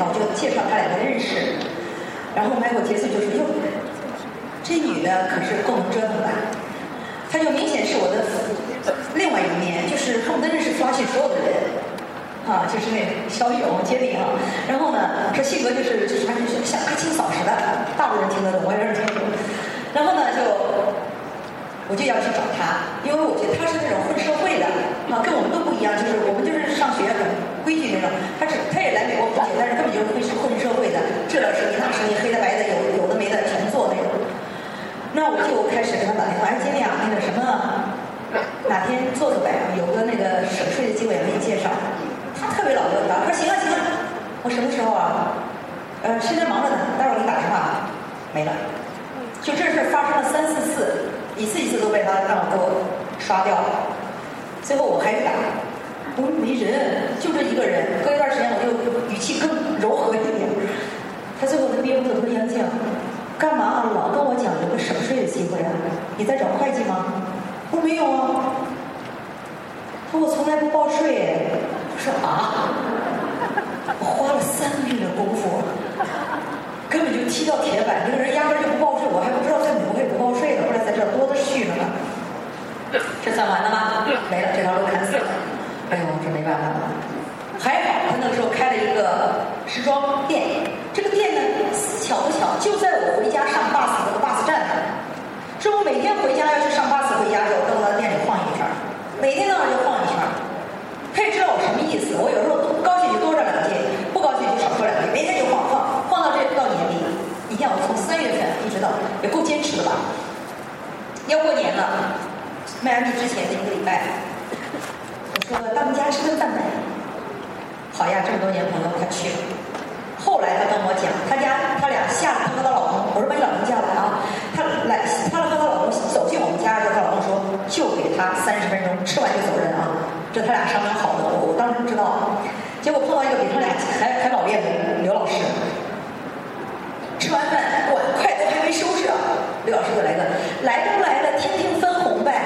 介绍他两个认识，然后 Michael 结束就说：“哟，这女的可是够能折腾的。”她就明显是我的另外一面，就是恨不得认识发现所有的人，啊，就是那小勇杰林啊。然后呢，这性格就是就是还是像阿清嫂似的，大陆人听得懂，外国人听不懂。然后呢，就我就要去找他，因为我觉得他是那种混社会的啊，跟我们都不一样，就是我们就是上学很规矩那种，他是他也来美国读书，但是根本就是混混社会的，这点生意那生意，黑的白的有有的没的全做那种。那我就开始跟他打电话，哎，经理啊，那个什么，哪天做做呗，有个那个省税的机会给你介绍。他特别老油条，他说行啊行啊，我什么时候啊？呃，现在忙着呢，待会儿给你打电话。没了，就这事发生了三四次，一次一次都被他让我给我刷掉了。最后我还是打，我说没人，就这一个人。隔一段时间我就语气更柔和一点。他最后他憋不住，他说杨静。干嘛老跟我讲有个省税的机会啊？你在找会计吗？我没有啊。他说我从来不报税。我说啊，我花了三个月的功夫，根本就踢到铁板。这个人压根就不报税，我还不知道在美国可以不报税的，后来才知道多的是呢。这算完了吗？没了，这条路砍死了。哎呦，这没办法了。还好他那个时候开了一个时装店，这个店呢巧不巧就在我回家上 bus 那个 bus 站上，是我每天回家要去上 bus 回家的时候到他店里晃一圈，每天到那就晃一圈。他也知道我什么意思，我有时候高兴就多说两句，不高兴就少说两句，每天就晃晃晃到这到年底。你看我从三月份一直到也够坚持的吧？要过年了，迈阿密之前的一个礼拜，我说到我们家吃顿饭呗。好呀，这么多年朋友，他去了。后来他跟我讲，他家他俩下了，他和他老公，我说把你老公叫来啊。他来，他和他老公走进我们家的时候，他老公说就给他三十分钟，吃完就走人啊。这他俩商量好的，我我当时知道。结果碰到一个比他俩还还老练的刘老师，吃完饭碗筷都还没收拾啊，刘老师就来个来都来了，听听分红呗。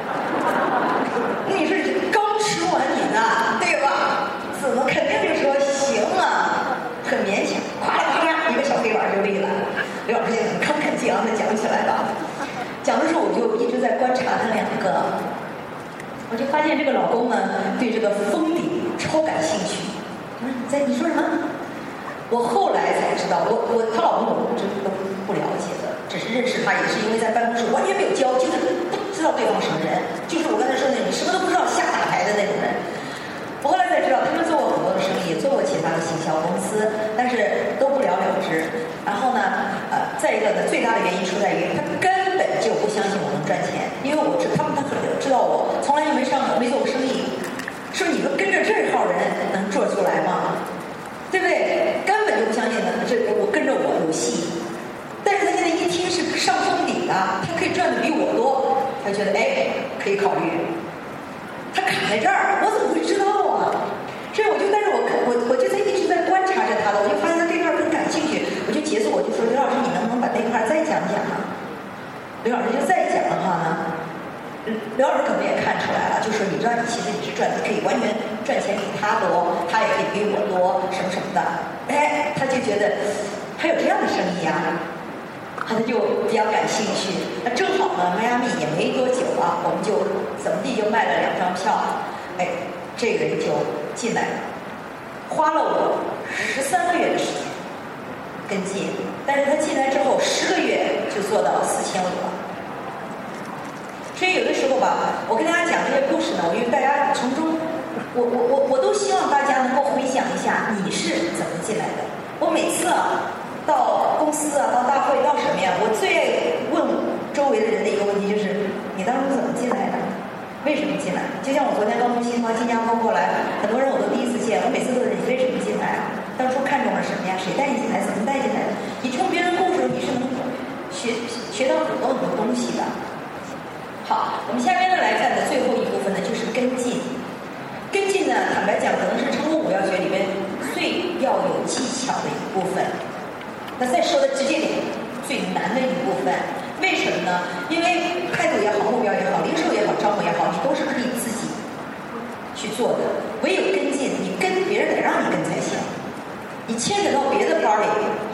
你是刚吃完你呢，对吧？怎么肯定就说行啊，很勉强，夸啦夸啦一个小黑板就立了。刘老师就很慷慨激昂的讲起来了。讲的时候我就一直在观察他两个，我就发现这个老公呢对这个封顶超感兴趣。嗯，在你说什么？我后来才知道，我我她老公我真都不了解的，只是认识他也是因为在办公室完全没有交，就是不知道对方什么人，就是我刚才说的你什么都不知道瞎打牌的那种人。我后来才知道，他们做过很多的生意，也做过其他的行销公司，但是都不了了之。然后呢，呃，再一个呢，最大的原因出在于他根本就不相信我能赚钱，因为我知他们他可能知道我从来就没上没做过生意，说你们跟着这号人能做出来吗？对不对？根本就不相信呢，这我跟着我有戏。但是他现在一听是上封顶的，他可以赚的比我多，他觉得哎可以考虑。他卡在这儿，我怎么会知道啊？所以我就带着我我我就在一直在观察着他的，我就发现他对这块很感兴趣，我就结束，我就说刘老师，你能不能把那块再讲讲啊？刘老师就再讲的话呢，刘老师可能也看出来了，就说你知道你其实你是赚的可以完全赚钱比他多，他也可以比我多，什么什么的。哎，他就觉得还有这样的生意啊。他就比较感兴趣，那正好呢，迈阿密也没多久了，我们就怎么地就卖了两张票，哎，这个人就进来了，花了我十三个月的时间跟进，但是他进来之后十个月就做到四千五了。所以有的时候吧，我跟大家讲这些故事呢，我因为大家从中，我我我我都希望大家能够回想一下你是怎么进来的。我每次啊。到公司啊，到大会，到什么呀？我最爱问周围的人的一个问题就是：你当初怎么进来的？为什么进来？就像我昨天刚从新华新加坡过来，很多人我都第一次见，我每次都是你为什么进来啊？当初看中了什么呀？谁带你进来？怎么带进来的？你从别人故事你是能学学到很多很多东西的。好，我们下面呢来看的最后一部分呢，就是跟进。跟进呢，坦白讲，可能是成功五要诀里面最要有技巧的一部分。那再说的直接点，最难的一部分，为什么呢？因为态度也好，目标也好，零售也好，招募也好，你都是可以自己去做的。唯有跟进，你跟别人得让你跟才行。你牵扯到别的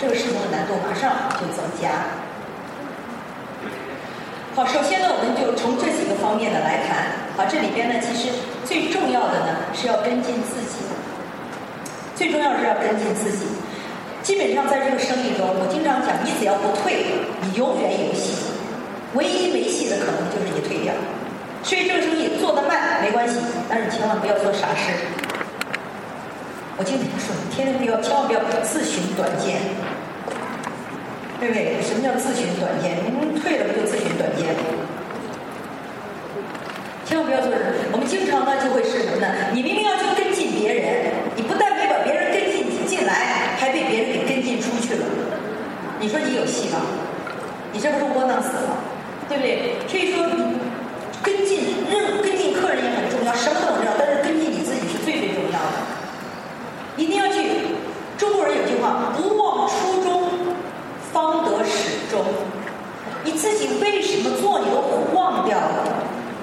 个事情的难度马上就增加。好，首先呢，我们就从这几个方面呢来谈。好，这里边呢，其实最重要的呢是要跟进自己，最重要是要跟进自己。基本上在这个生意中，我经常讲，你只要不退，你永远有戏。唯一没戏的可能就是你退掉。所以这个生意做得慢没关系，但是你千万不要做傻事。我经常说，天天不要，千万不要自寻短见，对不对？什么叫自寻短见？你退了不就自寻短见吗？千万不要做人。我们经常呢就会是什么呢？你明明要去跟进别人，你不但没把别人跟进进来，还被别人给跟进出去了。你说你有戏吗？你这不是窝囊死了，对不对？所以说，跟进任跟进客人也很重要，什么都重要，但是跟进你自己是最最重要的。一定要去。中国人有句话：不忘初衷，方得始终。你自己为什么做，你都忘掉了。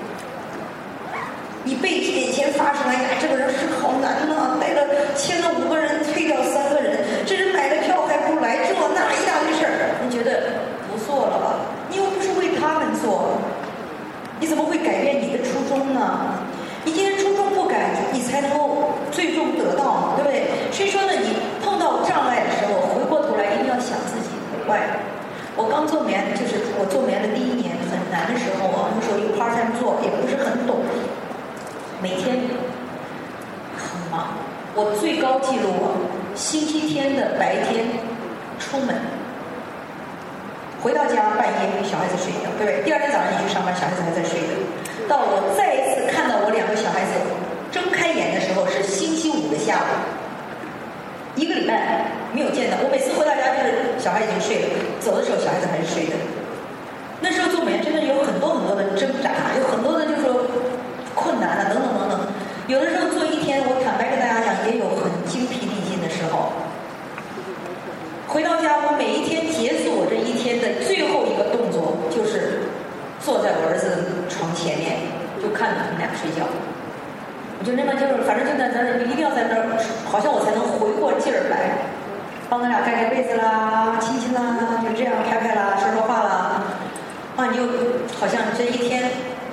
你被眼前发生，哎呀，这个人是好难呐、啊，带了签了五个人，退掉三个人，这人买了票还不来，这那一大堆事儿，你觉得不做了吧？你又不是为他们做，你怎么会改变你的初衷呢？你今天初衷不改，你才能够最终得到嘛，对不对？所以说呢，你碰到障碍的时候，回过头来一定要想自己以外。我刚做棉，就是我做棉的第一年很难的时候啊，那时候有 part time 做，也不是很懂，每天很忙。我最高记录啊，星期天的白天出门，回到家半夜小孩子睡觉，对不对？第二天早上你去上班，小孩子还在睡着。到我再一次看到我两个小孩子睁开眼的时候，是星期五的下午，一个礼拜没有见到。我每次回到家就是小孩已经睡了，走的时候小孩子还是睡的。那时候做美真的有很多很多的挣扎，有很多的就是说困难啊，等等等等。有的时候做一天，我坦白跟大家讲，也有很精疲力尽的时候。回到家，我每一天结束我这一天的最后一个动作，就是坐在我儿子床前面，就看着他们俩睡觉。我就那么就是，反正就在那儿，一定要在那儿，好像我才能回过劲儿来，帮他俩盖盖被子啦，亲亲啦，就这样拍拍啦，说说话啦，啊，你就好像这一天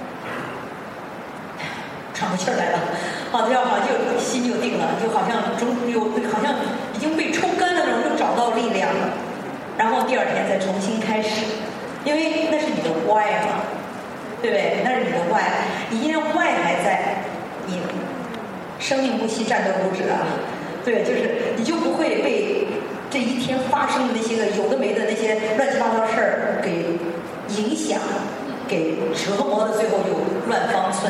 喘过气儿来了，啊，这样好像就心就定了，就好像中有好像已经被抽干了那种，又找到力量了，然后第二天再重新开始，因为那是你的 why 嘛，对不对？那是你的 why， 你今天 why 还在，你生命不息，战斗不止啊，对，就是你就不会被这一天发生的那些个有的没的那些乱七八糟事儿给影响，给折磨的最后就乱方寸。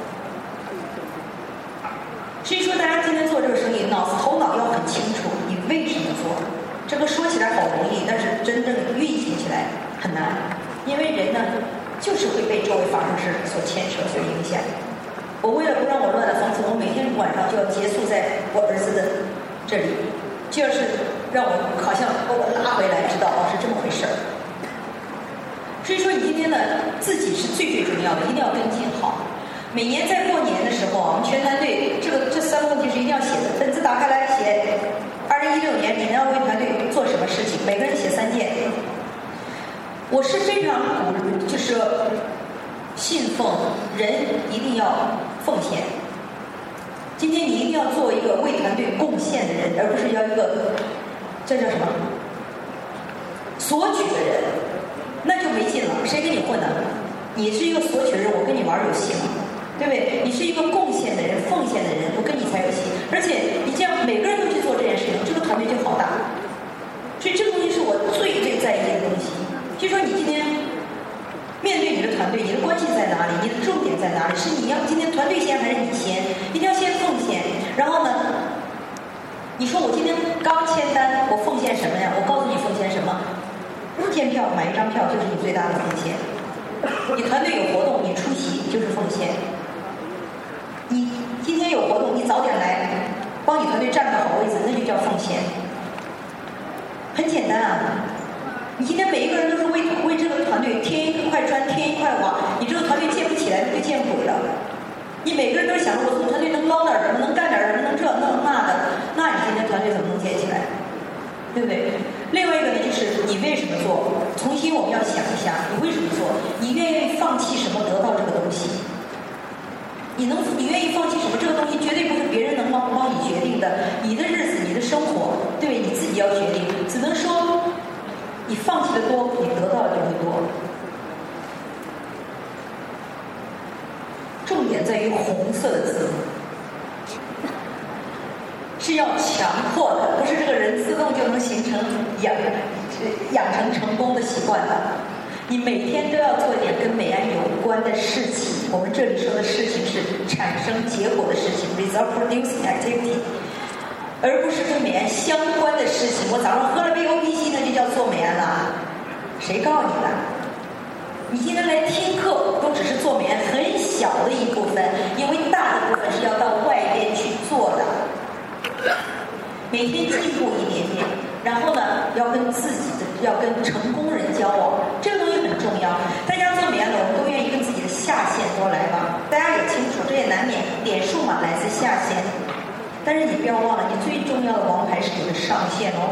所以说，大家今天做这个生意，脑子头脑要很清楚，你为什么做。这个说起来好容易，但是真正运行起来很难，因为人呢，就是会被周围发生事所牵扯、所影响。我为了不让我乱了方寸，我每天晚上就要结束在我儿子的这里，就要是让我好像把我拉回来，知道哦是这么回事儿。所以说，你今天呢，自己是最最重要的，一定要跟进好。每年在过年的时候，我们全团队这个这三个问题是一定要写的，本子打开来写。二零一六年你们要为团队做什么事情？每个人写三件。我是非常鼓，就是说信奉人一定要奉献。今天你一定要做一个为团队贡献的人，而不是要一个这叫什么索取的人，那就没劲了。谁跟你混呢？你是一个索取的人，我跟你玩有戏吗？对不对？你是一个贡献的人、奉献的人，我跟你才有戏。而且你这样每个人都去做这件事情，这个团队就好大。所以这个东西是我最最在意的东西。就说你今天面对你的团队，你的关系在哪里？你的重点在哪里？是你要今天团队先还是你先？一定要先奉献。然后呢，你说我今天刚签单，我奉献什么呀？我告诉你奉献什么？五天票买一张票就是你最大的奉献。你团队有活动，你出席就是奉献。你今天有活动，你早点来，帮你团队占个好位置，那就叫奉献。很简单啊！你今天每一个人都是为为这个团队添一块砖，添一块瓦，你这个团队建不起来，就见鬼了。你每个人都是想着我这个团队能捞点什么，能干点什么，能这能那的，那你今天团队怎么能建起来？ 对不对？另外一个呢，就是你为什么做？重新我们要想一下，你为什么做？你愿意放弃什么得到这个东西？你能，你愿意放弃什么？这个东西绝对不是别人能帮帮你决定的。你的日子，你的生活，对不对？你自己要决定。只能说，你放弃的多，你得到的就会多。重点在于红色的字。是要强迫的，不是这个人自动就能形成养养成成功的习惯的。你每天都要做一点跟美安有关的事情。我们这里说的事情是产生结果的事情 ，result producing activity， 而不是跟美安相关的事情。我早上喝了杯 O P C， 那就叫做美安了？谁告诉你的？你今天来听课，都只是做美安很小的一部分，因为大的部分是要到外边去做的。每天进步一点点，然后呢，要跟自己的，要跟成功人交往，这个东西很重要。大家做美安的，我们都愿意跟自己的下线多来往。大家也清楚，这也难免点数嘛，来自下线。但是你不要忘了，你最重要的王牌是你的上线哦。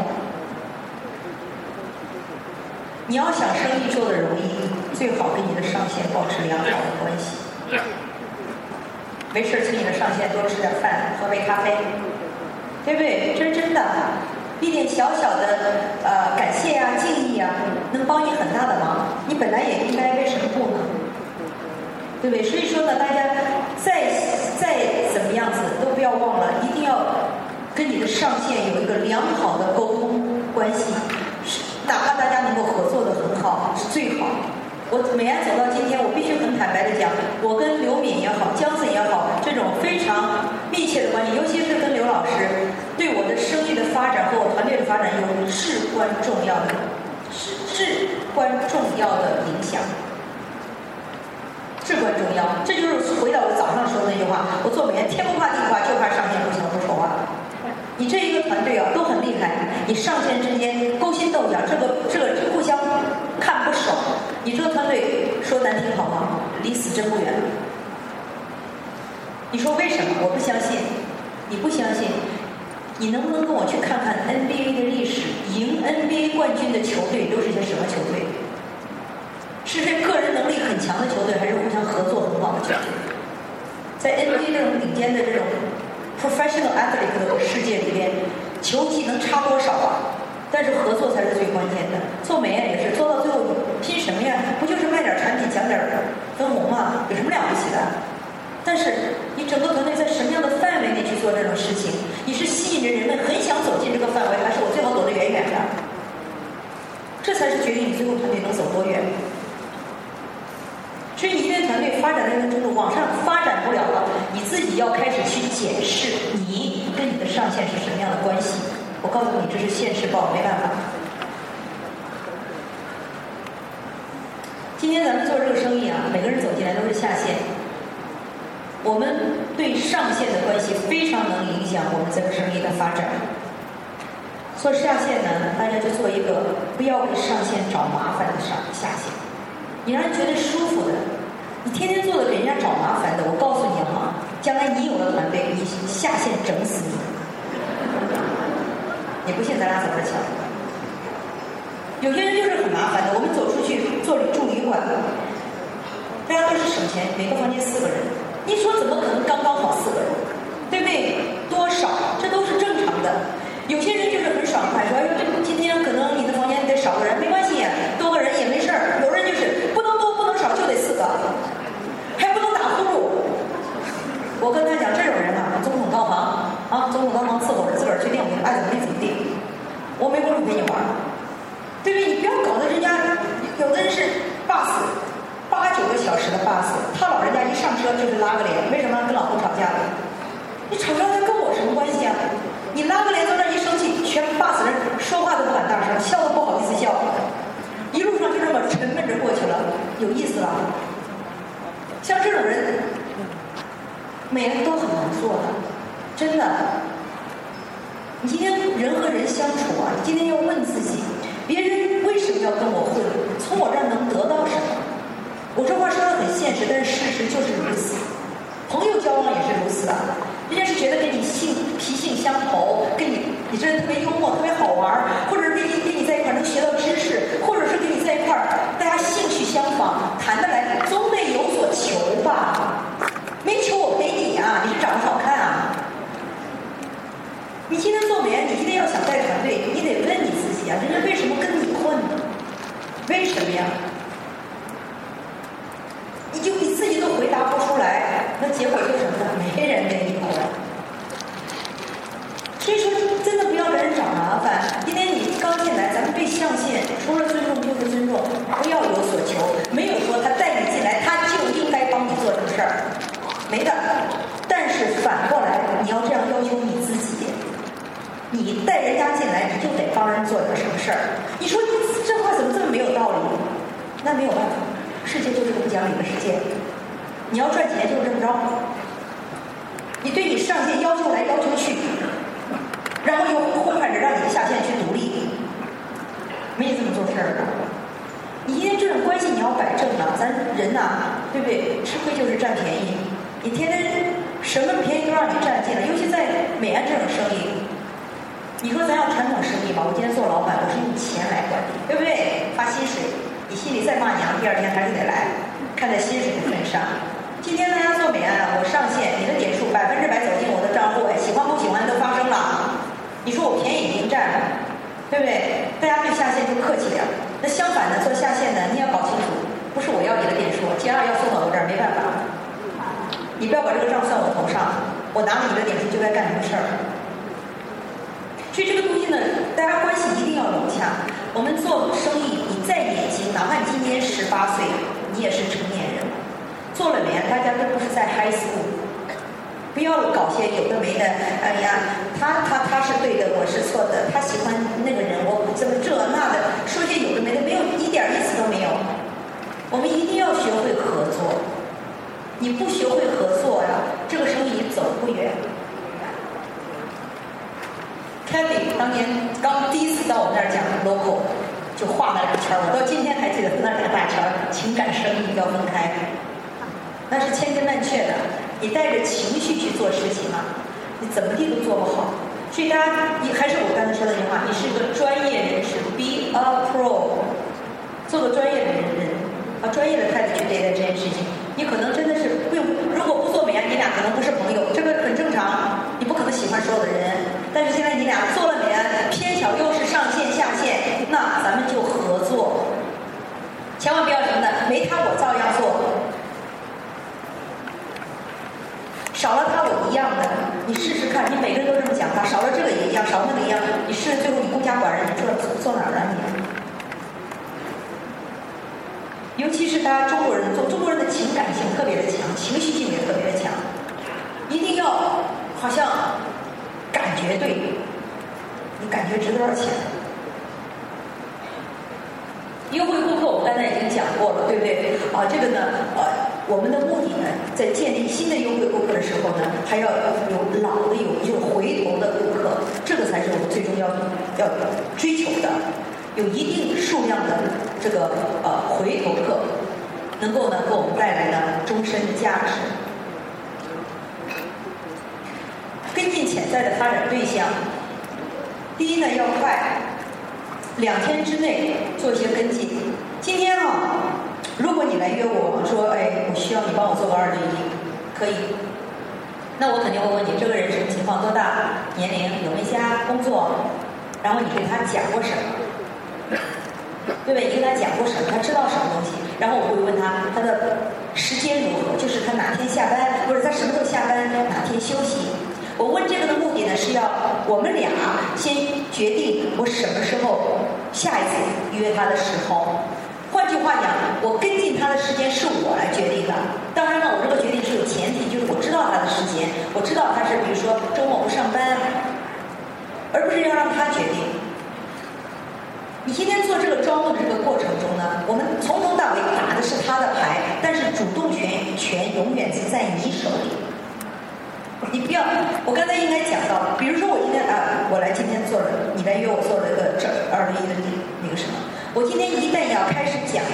你要想生意做得容易，最好跟你的上线保持良好的关系。没事请你的上线多吃点饭，喝杯咖啡。对不对？这是真的，一点小小的呃感谢啊、敬意啊，能帮你很大的忙。你本来也应该，为什么不呢？对不对？所以说呢，大家再再怎么样子，都不要忘了，一定要跟你的上线有一个良好的沟通关系，哪怕大家能够合作的很好，是最好。我美安走到今天，我必须很坦白的讲，我跟刘敏也好，江子也好，这种非常密切的关系，尤其是跟刘老师，对我的生意的发展和我团队的发展有至关重要的、至至关重要的影响，至关重要。这就是回到我早上说的那句话：我做美安天不怕地不怕，就怕上线不行不说话。你这一个团队啊，都很厉害，你上线之间勾心斗角，这个这个互相看不爽。你这个团队说难听好吗？离死真不远。你说为什么？我不相信。你不相信，你能不能跟我去看看 N B A 的历史？赢 N B A 冠军的球队都是些什么球队？是些个人能力很强的球队，还是互相合作很好的球队？在 N B A 这种顶尖的这种 professional athletic 的世界里边，球技能差多少啊？但是合作才是最关键的。做美安也是，做到最后拼什么呀？不就是卖点产品讲点分红吗？有什么了不起的？但是你整个团队在什么样的范围内去做这种事情？你是吸引着人们很想走进这个范围，还是我最好走得远远的？这才是决定你最后团队能走多远。所以你一个团队发展到一定程度，往上发展不了了，你自己要开始去检视你跟你的上线是什么样的关系。我告诉你，这是现世报，没办法。今天咱们做这个生意啊，每个人走进来都是下线，我们对上线的关系非常能影响我们这个生意的发展。做下线呢，大家就做一个不要给上线找麻烦的上下线，你让人觉得舒服的。你天天做的给人家找麻烦的，我告诉你哈，将来你有了团队，你下线整死你。你不信咱俩走着瞧。有些人就是很麻烦的，我们走出去做住旅馆，大家都是省钱，每个房间四个人，你说怎么可能刚刚好四个人？对不对？多少这都是正常的。有些人就是很爽快，说哎呦，这今天可能你的房间得少个人，没关系，多个人也没事儿。有人就是不能多不能少，就得四个，还不能打呼噜。我跟他讲，这种人啊，总统套房啊，总统套房伺候着，自个儿去定，爱怎么地怎么地。我没工夫陪你玩，对不对？你不要搞得人家有的人是 bus 八九个小时的 bus， 他老人家一上车就是拉个脸，为什么跟老婆吵架了？你吵架他跟我什么关系啊？你拉个脸在那一生气，全 bus 人说话都不敢大声，笑都不好意思笑，一路上就这么沉闷着过去了，有意思了。像这种人，每个人都很难做的，真的。你今天人和人相处啊，你今天要问自己，别人为什么要跟我混？从我这儿能得到什么？我这话说的很现实，但是事实就是如此。朋友交往也是如此啊，人家是觉得跟你性脾性相投，跟你你这人特别幽默，特别好玩，或者来你就得帮人做点什么事儿。你说你这话怎么这么没有道理？那没有办法，世界就是这么讲理的世界。你要赚钱就是这么着，你对你上线要求来要求去，然后又呼喊着让你下线去独立，没这么做事儿的。你今天这种关系你要摆正啊，咱人呐、啊，对不对？吃亏就是占便宜，你天天什么便宜都让你占尽了，尤其在美安这种生意。你说咱要传统生意吧，我今天做老板，我是用钱来管理，对不对？发薪水，你心里再骂娘，第二天还是得来，看在薪水的份上。今天大家做美安啊，我上线，你的点数百分之百走进我的账户，哎，喜欢不喜欢都发生了。你说我便宜已经占了，对不对？大家对下线就客气点。那相反的，做下线的你要搞清楚，不是我要你的点数 ，G R 要送到我这儿，没办法。你不要把这个账算我头上，我拿了你的点数就该干什么事儿。所以这个东西呢，大家关系一定要融洽。我们做生意，你再年轻，哪怕你今年十八岁，你也是成年人。做了年，大家都不是在 high school， 不要搞些有的没的。哎呀，他他他是对的，我是错的。他喜欢那个人，我怎么这那的，说些有的没的，没有一点意思都没有。我们一定要学会合作。你不学会合作呀，这个生意走不远。Kathy 当年刚第一次到我们那儿讲 local， 就画那两圈，我到今天还记得那两大圈，情感生意要分开，那是千真万确的。你带着情绪去做事情啊，你怎么地都做不好。所以大家，你还是我刚才说的那句话，你是个专业人士 ，be a pro， 做个专业的人人啊，专业的态度去对待这件事情。你可能真的是不用，如果不做美安，你俩可能不是朋友，这个很正常。你不可能喜欢所有的人，但是现在你俩做了美安，偏巧又是上线下线，那咱们就合作。千万不要什么的，没他我照样做，少了他我一样的。你试试看，你每个人都这么讲话，少了这个也一样，少了那个一样，你试最后你孤家寡人，你做做哪儿啊你？尤其是大家中国人做，中国人的情感性特别的强，情绪性也特别的强，一定要好像感觉对，你感觉值多少钱？优惠顾客我刚才已经讲过了，对不对？啊，这个呢，呃，我们的目的呢，在建立新的优惠顾客的时候呢，还要有老的有就是回头的顾客，这个才是我们最终要要追求的。有一定数量的这个呃回头客，能够呢给我们带来呢终身的价值。跟进潜在的发展对象，第一呢要快，两天之内做一些跟进。今天啊，如果你来约我说，哎，我需要你帮我做个二对一，可以。那我肯定会问你这个人什么情况，多大，年龄，有没家，工作，然后你对他讲过什么？对不对？你跟他讲过什么？他知道什么东西？然后我会问他他的时间如何，就是他哪天下班，或者他什么时候下班，哪天休息。我问这个的目的呢，是要我们俩先决定我什么时候下一次约他的时候。换句话讲，我跟进他的时间是我来决定的。当然了，我这个决定是有前提，就是我知道他的时间，我知道他是比如说周末不上班，而不是要让他决定。你今天做这个招募的这个过程中呢，我们从头到尾打的是他的牌，但是主动权权永远是在你手里。你不要，我刚才应该讲到，比如说我今天啊，我来今天做了，你来约我做了一个这二对一的那个什么，我今天一旦要开始讲，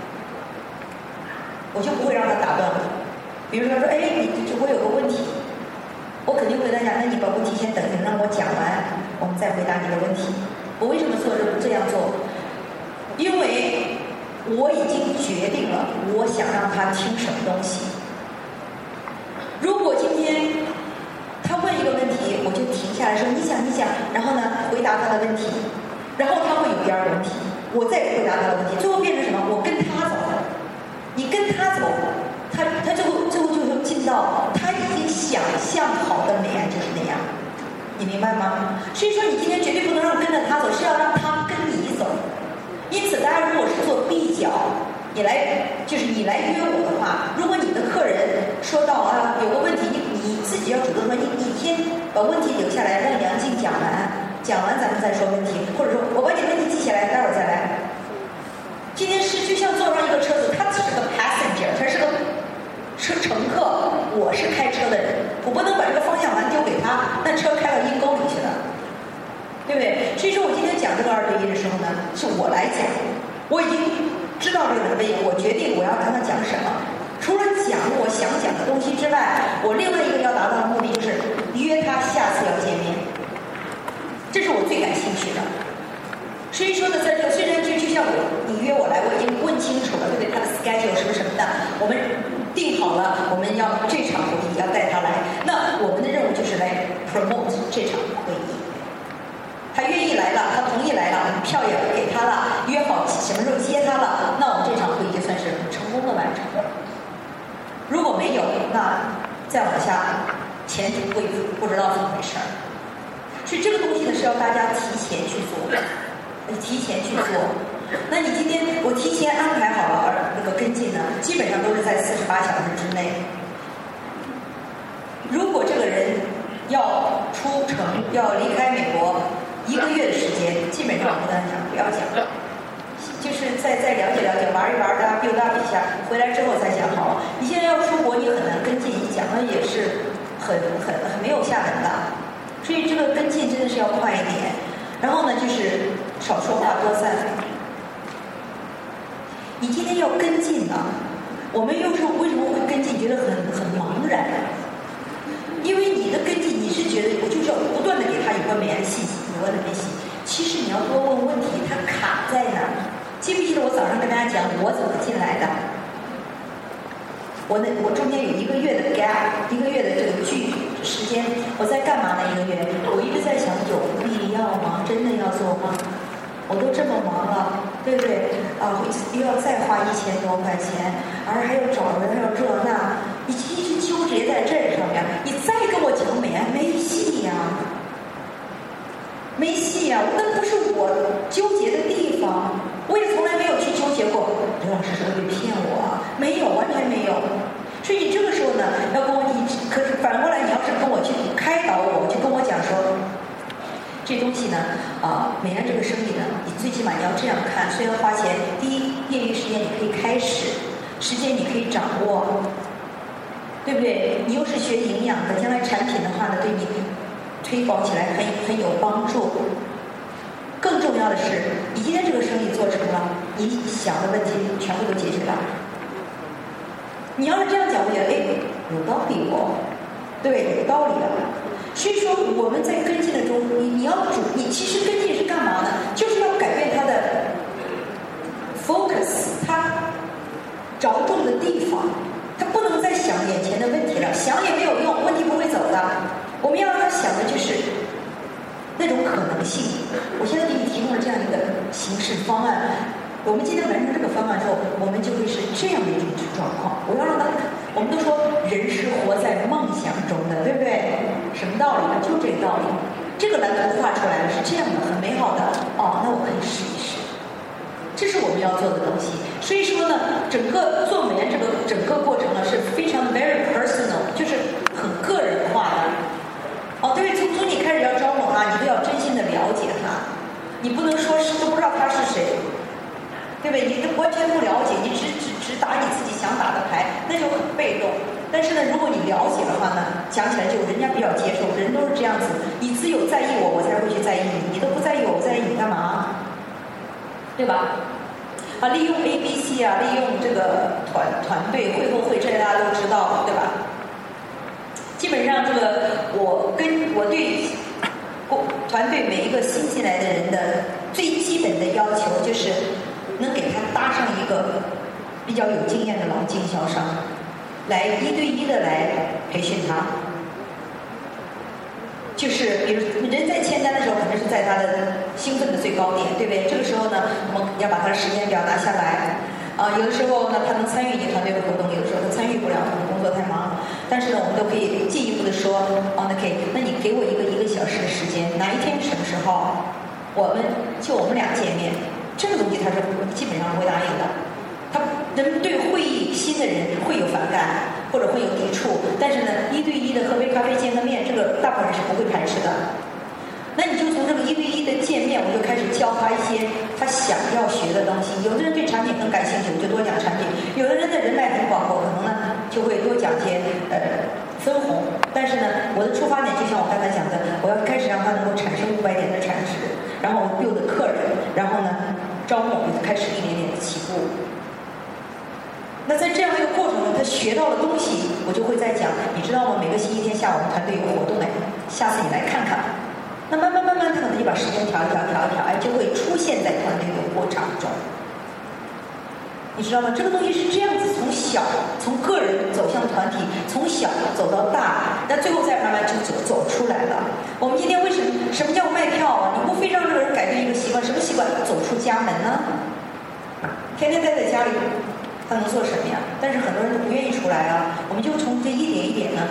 我就不会让他打断我。比如说说，哎，你我有个问题，我肯定回答讲，那你把问题先等等，让我讲完，我们再回答你的问题。我为什么做这这样做？因为我已经决定了，我想让他听什么东西。如果今天他问一个问题，我就停下来说你讲你讲，然后呢回答他的问题，然后他会有第二个问题，我再回答他的问题，最后变成什么？我跟他走，你跟他走，他他最后最后就会进到他已经想象好的美安就是那样。你明白吗？所以说你今天绝对不能让跟着他走，是要让他跟你走。因此大家如果是做比较，你来就是你来约我的话，如果你的客人说到啊有个问题，你你自己要主动说，你你先把问题留下来，让梁静讲完， 讲完咱们再说问题，或者说我把你的问题记下来，待会儿再来。今天是就像坐上一个车子，他只是个 passenger， 他是个车乘客，我是开车的人，我不能把这个方向盘丢给他，那车开到阴沟里去了，对不对？所以说我今天讲这个二对一的时候呢，是我来讲，我已经知道这个问题，我决定我要跟他讲什么。除了讲我想讲的东西之外，我另外一个要达到的目的就是约他下次要见面，这是我最感兴趣的。所以说呢，在这个虽然就就像我你约我来，我已经问清楚了，对不对？他的 schedule 什么什么的，我们定好了，我们要这场会议要带他来。那我们的任务就是来 promote 这场会议。他愿意来了，他同意来了，我们票也给他了，约好什么时候接他了，那我们这场会议就算是成功的完成了。如果没有，那再往下前途未卜，不知道怎么回事儿。所以这个东西呢是要大家提前去做的。你提前去做，那你今天我提前安排好了，而那个跟进呢，基本上都是在四十八小时之内。如果这个人要出城，要离开美国一个月的时间，基本上我跟他讲不要讲，就是再再了解了解，玩一玩的 build up 一下，回来之后再讲好了。你现在要出国，你很难跟进，你讲的也是很很很没有下文的，所以这个跟进真的是要快一点。然后呢，就是少说话多散。你今天要跟进啊，我们又是为什么会跟进？觉得很很茫然，因为你的跟进，你是觉得我就是要不断的给他有关美安信息，有关的信息。其实你要多问问题，它卡在哪儿？记不记得我早上跟大家讲我怎么进来的？我那我中间有一个月的 gap， 一个月的这个距时间，我在干嘛呢？一个月，我一直在想，有必要吗？真的要做吗？我都这么忙了，对不对？啊，又要再花一千多块钱，而还要找人，还要这那，你一直纠结在这上面，你再跟我讲美安，没戏呀、啊，没戏呀、啊，那不是我纠结的地方。我也从来没有去纠结过，刘老师是不是骗我啊？没有，完全没有。所以你这个时候呢，要跟我一，可是反过来，你要是跟我去开导我，就跟我讲说，这东西呢，啊、呃，美安这个生意呢，你最起码你要这样看，虽然花钱，第一，业余时间你可以开始，时间你可以掌握，对不对？你又是学营养的，将来产品的话呢，对你推广起来很很有帮助。更重要的是，你今天这个生意做成了，你想的问题全部都解决了。你要是这样讲，我觉得哎，有道理哦，对，有道理啊。所以说我们在跟进的中，你你要主，你其实跟进是干嘛呢？就是要改变他的 focus， 他着重的地方，他不能再想眼前的问题了，想也没有用，问题不会走的。我们要让他想的就是那种可能性。我现在给你提供了这样一个形式方案，我们今天完成这个方案之后，我们就会是这样的一种状况。我要让他，我们都说人是活在梦想中的，对不对？什么道理呢？就这个道理。这个蓝图画出来了，是这样的，很美好的。哦，那我可以试一试。这是我们要做的东西。所以说呢，整个做美安这个整个过程呢是非常 very personal， 就是很个人化的。哦，对，从从你开始要招募他，你都要真心的了解他，你不能说是都不知道他是谁，对不对？你都完全不了解，你只只只打你自己想打的牌，那就很被动。但是呢，如果你了解的话呢，讲起来就人家比较接受，人都是这样子，你只有在意我，我才会去在意你，你都不在意我，我在意你干嘛？对吧？啊，利用 A B C 啊，利用这个团团队会后会，这大家都知道，对吧？基本上，这个我跟我对团队每一个新进来的人的最基本的要求，就是能给他搭上一个比较有经验的老经销商，来一对一的来培训他。就是比如人在签单的时候，肯定是在他的兴奋的最高点，对不对？这个时候呢，我们要把他的时间表拿下来。啊，有的时候呢，他能参与你团队的活动，有的时候他参与不了，可能工作太忙。但是呢，我们都可以进一步的说，哦，那可以，那你给我一个一个小时的时间，哪一天什么时候，我们就我们俩见面，这个东西他是基本上不会答应的。他人对会议新的人会有反感或者会有抵触，但是呢，一对一的喝杯咖啡见个面，这个大部分人是不会排斥的。那你就从这个一一 v 一的见面，我就开始教他一些他想要学的东西。有的人对产品很感兴趣，我就多讲产品；有的人的人脉很广阔，可能呢就会多讲些呃分红。但是呢，我的出发点就像我刚才讲的，我要开始让他能够产生五百点的产值，然后我 build 客人，然后呢招募就开始一点点的起步。那在这样一个过程中，他学到了东西，我就会再讲，你知道吗？每个星期天下午我们团队有活动哎，下次你来看看。那慢慢慢慢，他可能就把时间调一调，调一调，哎，就会出现在团队的过程中。你知道吗？这个东西是这样子，从小从个人走向团体，从小走到大，那最后再慢慢就走走出来了。我们今天为什么什么叫卖票啊？你不非让这个人改变一个习惯，什么习惯？走出家门呢？天天待在家里。他能做什么呀？但是很多人都不愿意出来啊。我们就从这一点一点呢，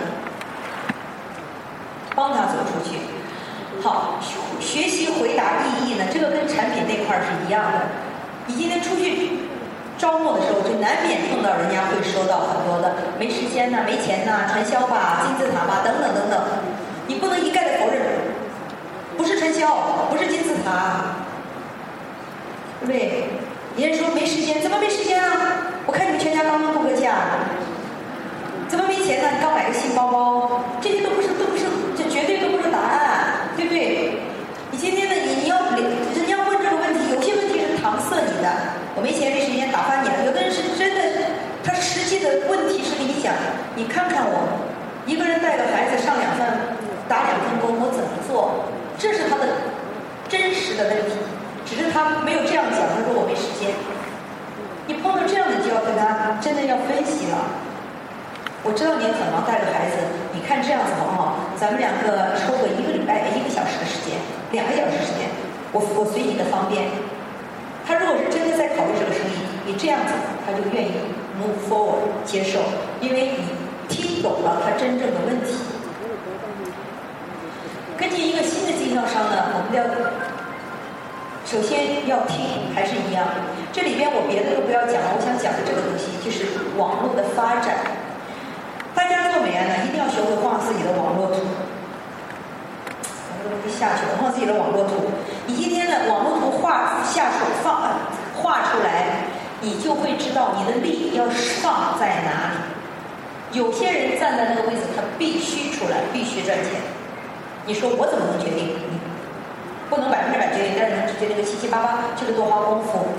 帮他走出去。好，学习回答意义呢，这个跟产品那块是一样的。你今天出去招募的时候，就难免碰到人家会说到很多的没时间呐、没钱呐、传销吧、金字塔吧等等等等。你不能一概的否认，不是传销，不是金字塔，对不对？人家说没时间，怎么没时间啊？我看你们全家刚刚度个假，怎么没钱呢？你刚买个新包包，这些都不是，都不是，这绝对都不是答案，对不对？你今天呢，你你要人家问这个问题，有些问题是搪塞你的，我没钱没时间打发你了。有的人是真的，他实际的问题是跟你讲，你看看我，一个人带个孩子上两份打两份工，我怎么做？这是他的真实的问题。只是他没有这样讲，他说我没时间。你碰到这样的就要跟他真的要分析了。我知道你很忙，带个孩子，你看这样子好不好？咱们两个抽个一个礼拜一个小时的时间，两个小时时间，我我随你的方便。他如果是真的在考虑这个生意，你这样子他就愿意 move forward 接受，因为你听懂了他真正的问题。跟进一个新的经销商呢，我们要。首先要听，还是一样。这里边我别的都不要讲了，我想讲的这个东西就是网络的发展。大家做美安呢，一定要学会画自己的网络图。我们都不下去了，画自己的网络图。你今天的网络图画下手放画出来，你就会知道你的力要放在哪里。有些人站在那个位置，他必须出来，必须赚钱。你说我怎么能决定？不能百分之百决定，但是能决定个七七八八，这个多花功夫。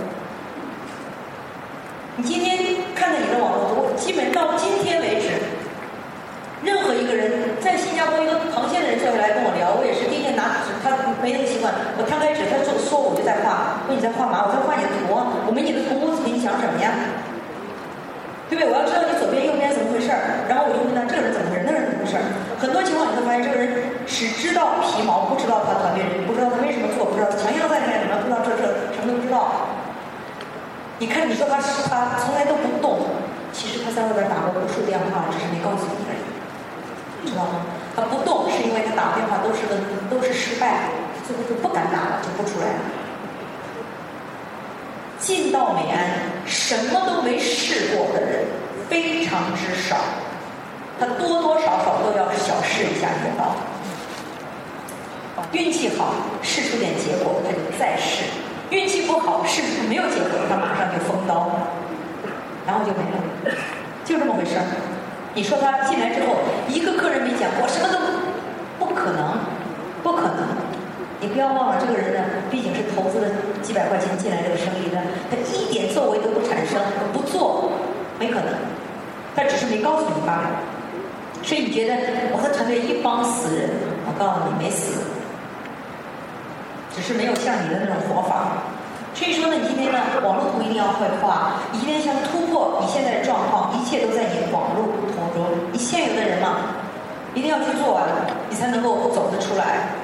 你今天看到你的网络图，基本到今天为止，任何一个人在新加坡一个螃蟹的人坐下来跟我聊，我也是第一天拿纸，他没那个习惯，我摊开纸，他说说我就在画，说你在画嘛，我在画你的图，我没你的图，我给你讲什么呀？对不对？我要知道你左边右边怎么回事儿，然后我就问他这个人怎么回事，那个人怎么回事。很多情况你会发现，这个人只知道皮毛，不知道他团队人，不知道他为什么做，不知道他强项在哪里，不知道这这什么都不知道。你看，你说他是他从来都不动，其实他在外边打过无数电话，只是没告诉你而已，知道吗？他不动是因为他打电话都是个都是失败，最后就不敢打了，就不出来了。进到美安什么都没试过的人非常之少，他多多少少都要小试一下这刀，运气好试出点结果他就再试，运气不好试出没有结果他马上就封刀，然后就没了，就这么回事儿。你说他进来之后一个客人没讲过，什么都不可能，不可能。你不要忘了，这个人呢，毕竟是投资了几百块钱进来这个生意的，他一点作为都不产生，不做，没可能。他只是没告诉你罢了。所以你觉得我和团队一帮死人，我告诉你没死，只是没有像你的那种活法。所以说呢，你今天呢，网络图一定要会画，你今天想突破你现在的状况，一切都在你网络图中。你现有的人嘛，一定要去做完，你才能够走得出来。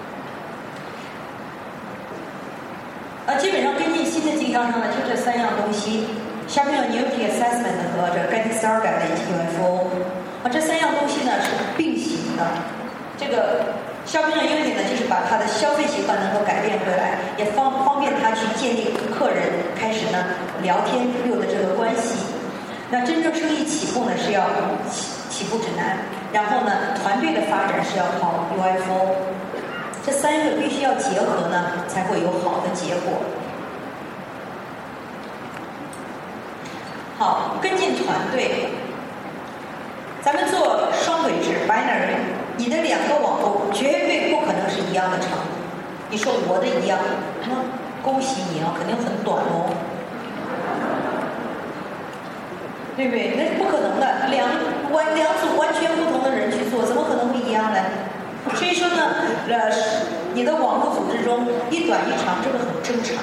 啊，基本上跟进新的经销商呢，就这三样东西 ：Shopping Annuity Assessment 和这 Getting Started 以及 U F O。啊，这三样东西呢是并行的。这个 Shopping Annuity 呢，就是把他的消费习惯能够改变回来，也方方便他去建立客人，开始呢聊天六的这个关系。那真正生意起步呢是要起起步指南，然后呢团队的发展是要靠 U F O。 这三个必须要结合呢，才会有好的结果。好，跟进团队，咱们做双轨制 binary， 你的两个网络绝对不可能是一样的长度。你说我的一样，那恭喜你啊，肯定很短哦，对不对？那是不可能的，两完两组完全不同的人去做，怎么可能会一样呢？所以说呢，呃，你的网络组织中一短一长，这个很正常。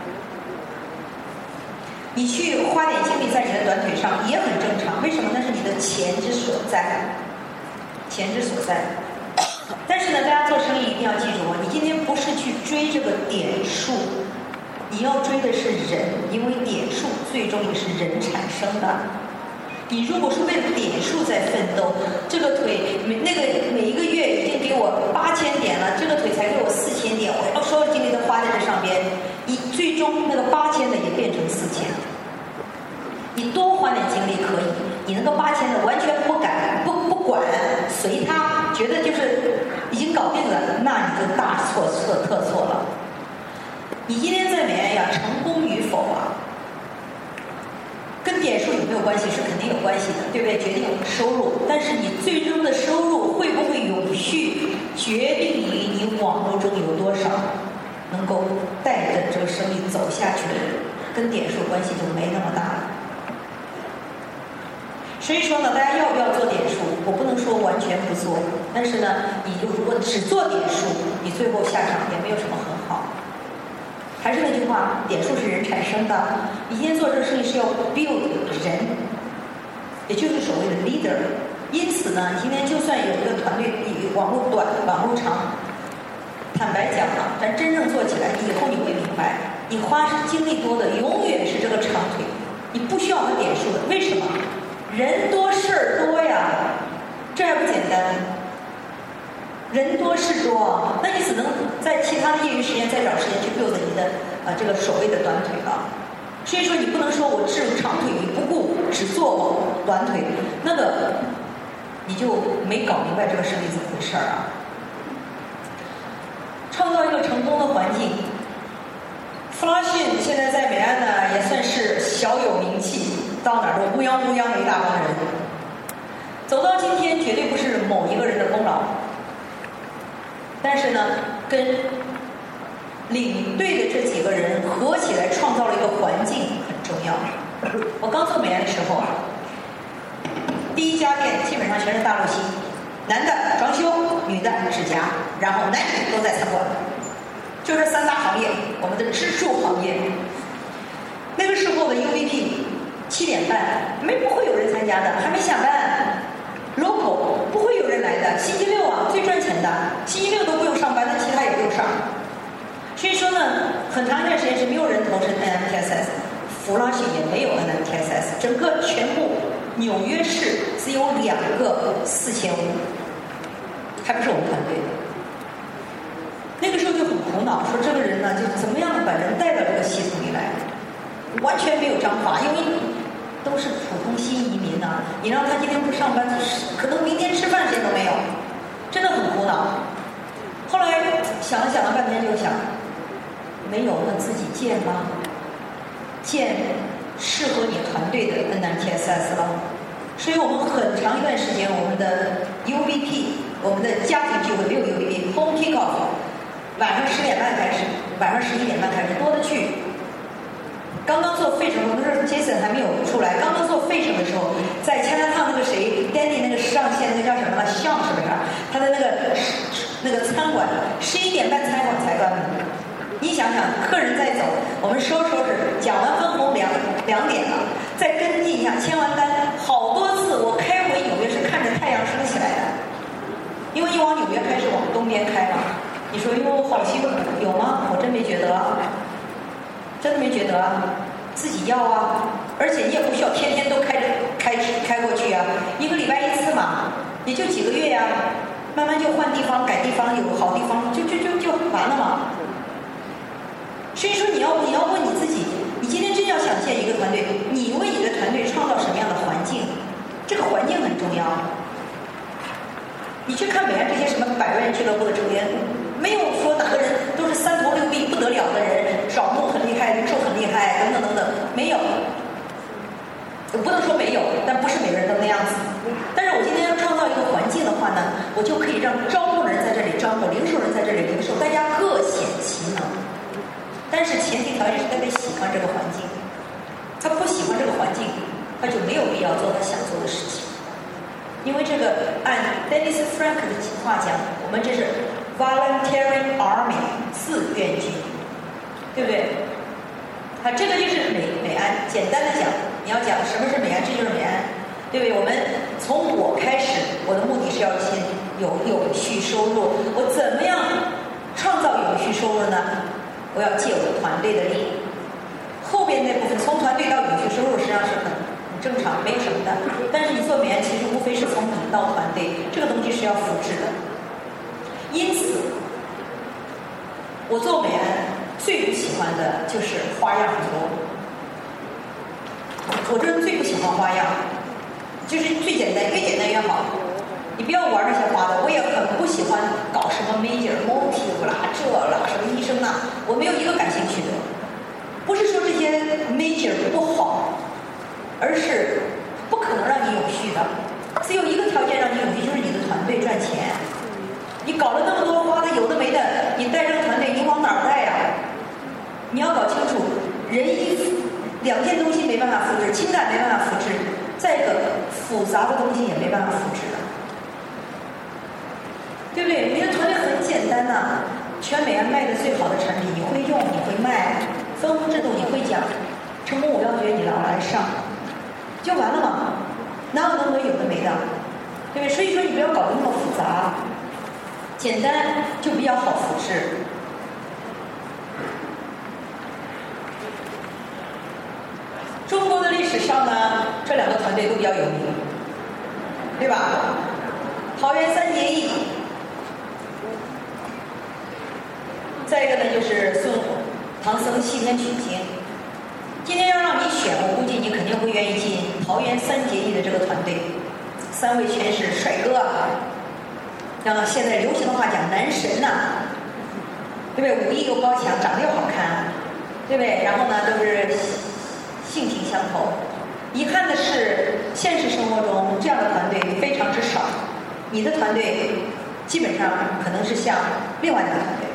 你去花点精力在你的短腿上也很正常，为什么？那是你的钱之所在，钱之所在。但是呢，大家做生意一定要记住啊，你今天不是去追这个点数，你要追的是人，因为点数最终也是人产生的。你如果是为了点数在奋斗，这个腿每那个每一个月已经给我八千点了，这个腿才给我四千点，我要所有精力都花在这上边，你最终那个八千的也变成四千。你多花点精力可以，你那个八千的完全不敢不不管，随他，觉得就是已经搞定了，那你就大错错特错了。你今天在美安呀，成功与否啊，跟点数有没有关系？是肯定有关系的，对不对？决定收入，但是你最终的收入会不会永续，决定于你网络中有多少能够带着这个生意走下去的人，跟点数关系就没那么大了。所以说呢，大家要不要做点数？我不能说完全不做，但是呢，你就如果只做点数，你最后下场也没有什么很好。还是那句话，点数是人产生的。你今天做这个生意是要 build 人，也就是所谓的 leader。因此呢，你今天就算有一个团队，你网络短，网络长，坦白讲啊，但真正做起来，以后你会明白，你花精力多的永远是这个长腿，你不需要个点数的。为什么？人多事儿多呀，这还不简单？人多事多，那你只能在其他的业余时间再找时间去 build 你的呃这个所谓的短腿了。所以说你不能说我置长腿于不顾，只做短腿，那个你就没搞明白这个生意怎么回事儿啊。创造一个成功的环境，弗拉逊现在在美安呢也算是小有名气，到哪儿都乌泱乌泱的一大帮人。走到今天绝对不是某一个人的功劳。但是呢，跟领队的这几个人合起来创造了一个环境很重要。我刚做美安的时候啊，第一家店基本上全是大陆系，男的装修，女的指甲，然后男女都在参观，就这三大行业，我们的支柱行业。那个时候的 U V P 七点半没不会有人参加的，还没下班。local 不会有人来的，星期六啊最赚钱的，星期六都不用上班，但其他也不用上。所以说呢，很长一段时间是没有人投身 N M T S S， 弗拉逊也没有 N M T S S， 整个全部纽约市只有两个四千五，还不是我们团队。那个时候就很苦恼，说这个人呢，就怎么样把人带到这个系统里来，完全没有章法，因为都是普通新移民呐、啊，你让他今天不上班，可能明天吃饭时间都没有，真的很苦恼。后来想了想了半天，就想，没有那自己建吗？建适合你团队的 N M T S S 了。所以我们很长一段时间，我们的 U V P， 我们的家庭聚会没有 U V P，Home Kickoff， 晚上十点半开始，晚上十一点半开始，多的去。刚刚做费城，我们说 Jason 还没有出来。刚刚做费城的时候，在加拿大那个谁 ，Danny 那个上线那个叫什么了？像是不是？他的那个那个餐馆十一点半餐馆才关门。你想想，客人在走，我们收拾收拾，讲完分红两两点了，再跟进一下，签完单，好多次我开回纽约是看着太阳升起来的，因为一往纽约开始往东边开嘛。你说哟，好辛苦，有吗？我真没觉得。真的没觉得啊，自己要啊，而且你也不需要天天都开着开开过去啊，一个礼拜一次嘛，也就几个月呀、啊，慢慢就换地方改地方，有好地方就就就就完了嘛。所以说你要你要问你自己，你今天真要想建一个团队，你为你的团队创造什么样的环境？这个环境很重要。你去看美安这些什么百万俱乐部的周边， 没有说哪个人都是三头六臂不得了的人，招募很厉害，零售很厉害，等等等等，没有。我不能说没有，但不是每个人都那样子。但是我今天要创造一个环境的话呢，我就可以让招募人在这里招募，零售人在这里零售，大家各显其能。但是前提条件是他得喜欢这个环境，他不喜欢这个环境，他就没有必要做他想做的事情。因为这个按 Dennis Frank 的话讲，我们这是 voluntary army 自愿军，对不对？啊，这个就是美美安。简单的讲，你要讲什么是美安，这就是美安，对不对？我们从我开始，我的目的是要先有有序收入。我怎么样创造有序收入呢？我要借我的团队的力。后边那部分从团队到有序收入实际上是很很正常，没有什么的。但是你做美安，其实无非是从你到团队，这个东西是要复制的。因此，我做美安最不喜欢的就是花样很多。我这人最不喜欢花样，就是最简单，越简单越好。你不要玩那些花的，我也很不喜欢搞什么 major motive 啦，这啦，什么医生啦，我没有一个感兴趣的。不是说这些 major 不好，而是不可能让你有序的。只有一个条件让你有序，就是你的团队赚钱。你搞了那么多花的，有的没的，你带这个团队，你往哪儿带呀？你要搞清楚，人一两件东西没办法复制，情感没办法复制，再一个复杂的东西也没办法复制的。对不对？你的团队很简单呐、啊，全美安卖的最好的产品，你会用，你会卖，分红制度你会讲，成功五要诀你老来上，就完了嘛？哪有那么多有的没的？对不对？所以说你不要搞得那么复杂，简单就比较好复制。中国的历史上呢，这两个团队都比较有名，对吧？桃园三结义。再一个呢，就是孙唐僧西天取经。今天要让你选，我估计你肯定会愿意进桃园三结义的这个团队。三位全是帅哥啊，让现在流行的话讲男神呐、啊，对不对？武艺又高强，长得又好看，对不对？然后呢，都是性情相投。遗憾的是，现实生活中这样的团队非常之少。你的团队基本上可能是像另外的团队。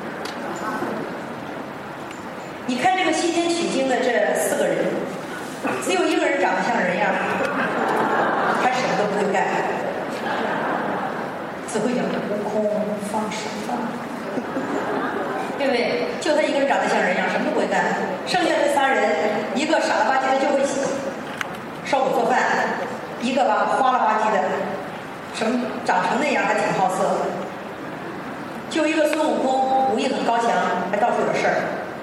你看这个西天取经的这四个人，只有一个人长得像人样，他什么都不会干，只会讲悟空放生放，对不对？就他一个人长得像人样，什么都不会干。剩下这仨人，一个傻了吧唧的就会烧火做饭，一个吧花了吧唧的，什么长成那样还挺好色，就一个孙悟空武艺很高强，还到处惹事儿。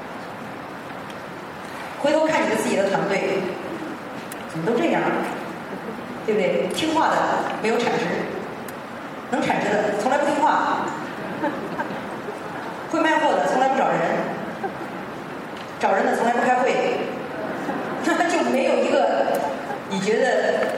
回头看你的自己的团队，怎么都这样，对不对？听话的没有产值，能产值的从来不听话，会卖货的从来不找人，找人的从来不开会，就没有一个你觉得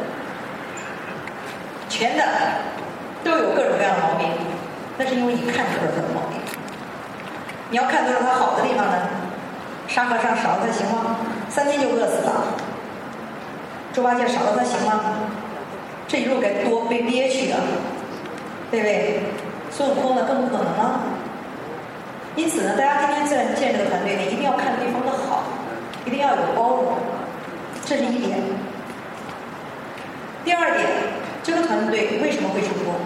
全的都有各种各样的毛病，那是因为你看出了他的毛病。你要看出了他好的地方呢？沙和尚少了他行吗？三天就饿死了。猪八戒少了他行吗？这一路该多被憋屈啊，对不对？孙悟空呢更不可能啊。因此呢，大家今天在建这个团队呢，一定要看对方的好，一定要有包容，这是一点。第二点，这个团队为什么会成功？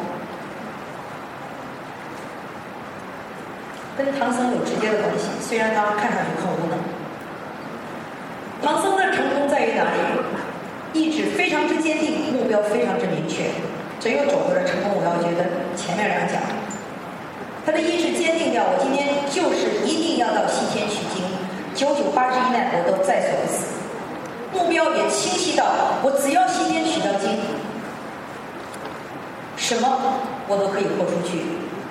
跟唐僧有直接的关系，虽然他看上去很无能。唐僧的成功在于哪里？意志非常之坚定，目标非常之明确。这又走回了成功五要诀的前面两讲。他的意志坚定掉，我今天就是一定要到西天取经，九九八十一难我都在所不辞。目标也清晰到，我只要西天取到经，什么我都可以豁出去。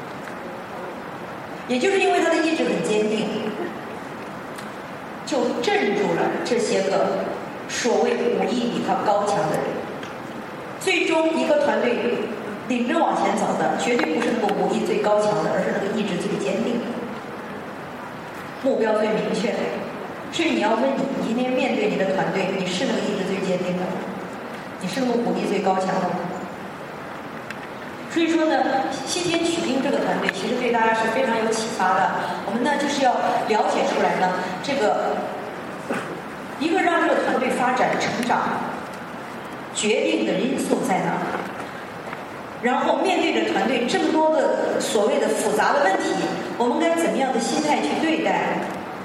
也就是因为他的意志很坚定，就镇住了这些个所谓武艺比他高强的人。最终一个团队领着往前走的，绝对不是那个武艺最高强的，而是那个意志最坚定的，目标最明确的。所以你要问你，你今天面对你的团队，你是那个意志最坚定的吗？你是那个武力最高强的吗？所以说呢，西天取经这个团队其实对大家是非常有启发的。我们呢就是要了解出来呢，这个一个让这个团队发展成长决定的因素在哪儿，然后面对着团队这么多的所谓的复杂的问题，我们该怎么样的心态去对待？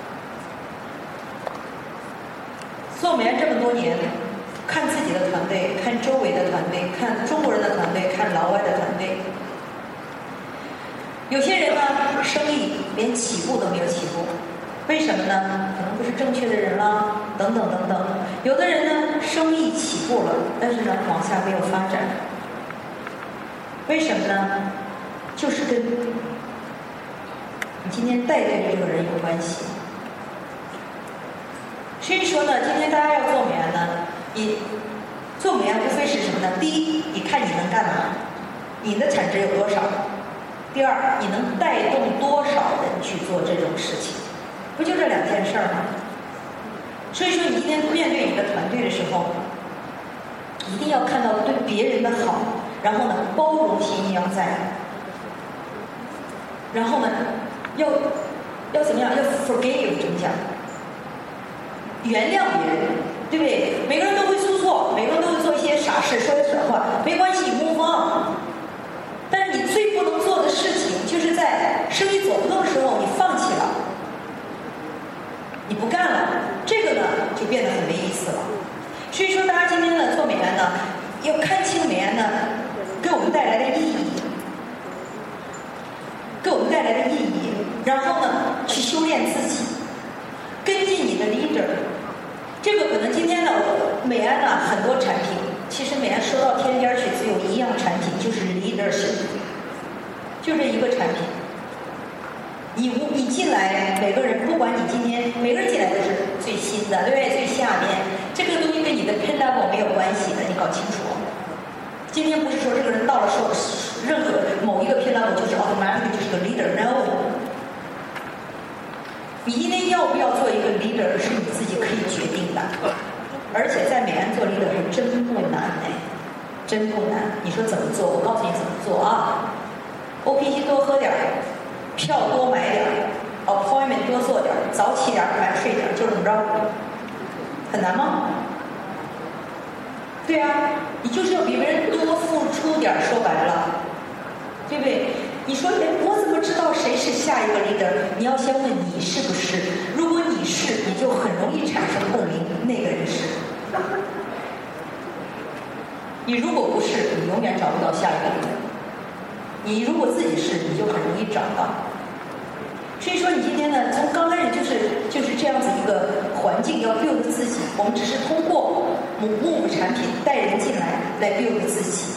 做美安这么多年，看自己的团队，看周围的团队，看中国人的团队，看老外的团队。有些人呢，生意连起步都没有起步，为什么呢？可能不是正确的人啦，等等等等。有的人呢，生意起步了，但是呢，往下没有发展。为什么呢？就是跟你今天带队的这个人有关系。所以说呢，今天大家要做美安呢，你做美安无非是什么呢？第一，你看你能干嘛，你的产值有多少；第二，你能带动多少人去做这种事情，不就这两件事儿吗？所以说，你今天面对你的团队的时候，一定要看到对别人的好，然后呢，包容心要在，然后呢，要要怎么样？要 forgive 怎么讲？原谅别人，对不对？每个人都会出错，每个人都会做一些傻事，说一些傻话，没关系 ，move on。但是你最不能做的事情，就是在生意走不动的时候，你放弃了，你不干了，这个呢就变得很没意思了。所以说，大家今天呢做美安呢，要看清美安呢给我们带来的意义，给我们带来的意义，然后呢去修炼自己。跟进你的 leader， 这个可能今天呢，美安呢很多产品，其实美安说到天边去，只有一样产品，就是 leadership， 就这一个产品。你无你进来，每个人不管你今天，每个人进来都是最新的，对不对？最下面这个东西跟你的 pin level 没有关系的，你搞清楚。今天不是说这个人到了说任何某一个 pin level 就是 automatic 就是个 leader，no。你今天要不要做一个 leader 是你自己可以决定的，而且在美安做 leader 还真不难哎，真不难。你说怎么做？我告诉你怎么做啊 ！O P C 多喝点儿，票多买点儿 ，appointment 多做点儿，早起点儿，晚睡点儿，就这么着。很难吗？对啊，你就是要比别人多付出点儿，说白了，对不对？你说，哎，我怎么知道谁是下一个 leader？ 你要先问你是不是。如果你是，你就很容易产生共鸣，那个人是。你如果不是，你永远找不到下一个 leader。你如果自己是，你就很容易找到。所以说，你今天呢，从刚开始就是就是这样子一个环境要 build 自己，我们只是通过母母产品带人进来来 build 自己。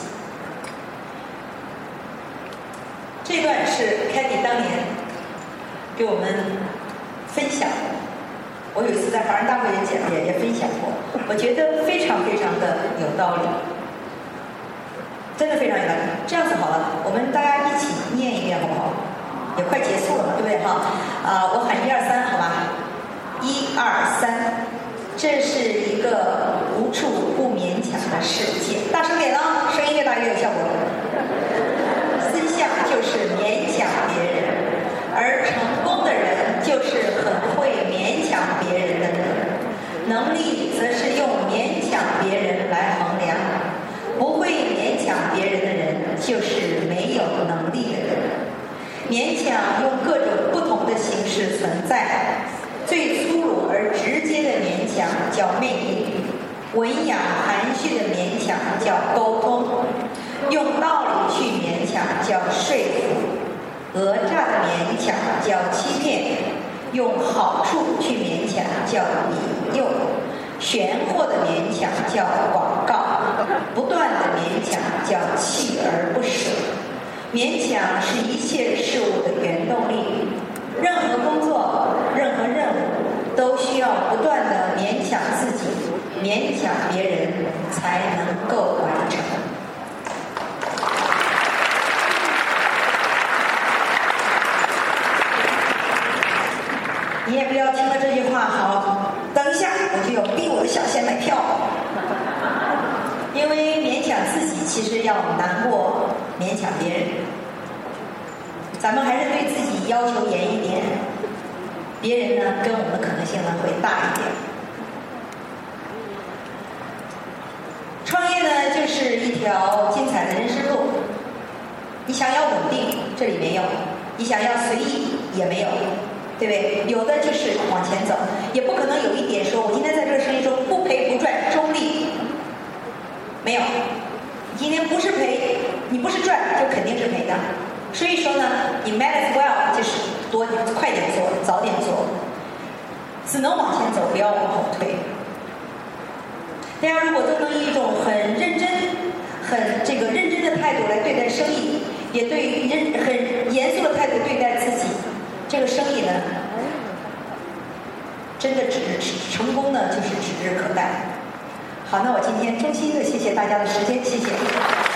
这段是凯蒂当年给我们分享的，我有一次在华人大会也讲也也分享过，我觉得非常非常的有道理，真的非常有道理。这样子好了，我们大家一起念一遍好不好？也快结束了嘛，对不对哈？啊，我喊一二三，好吧？一二三，这是一个无处不勉强的世界。大声点了，声音越大越有效果。思想就是勉强别人，而成功的人就是很会勉强别人的人。能力则是用勉强别人来衡量，不会勉强别人的人就是没有能力的人。勉强用各种不同的形式存在，最粗鲁而直接的勉强叫魅力，文雅含蓄的勉强叫沟通，用道理去勉强叫说服，讹诈的勉强叫欺骗，用好处去勉强叫引诱，玄货的勉强叫广告，不断的勉强叫锲而不舍。勉强是一切事物的原动力，任何工作、任何任务都需要不断的勉强自己，勉强别人，才能够完成。 这句话好，等一下我就要逼我的小贤买票，因为勉强自己其实要难过勉强别人。咱们还是对自己要求严一点，别人呢跟我们的可能性呢会大一点。创业呢就是一条精彩的人生路，你想要稳定，这里没有；你想要随意，也没有，对不对？有的就是往前走，也不可能有一点说我今天在这个生意中不赔不赚，中立，没有。你今天不是赔，你不是赚，就肯定是赔的。所以说呢，你 might as well 就是多快点做，早点做，只能往前走，不要往后退。大家如果都能以一种很认真、很这个认真的态度来对待生意，也对认很严肃的态度对待自己，这个生意呢，真的指成功呢，就是指日可待。好，那我今天衷心的谢谢大家的时间，谢谢。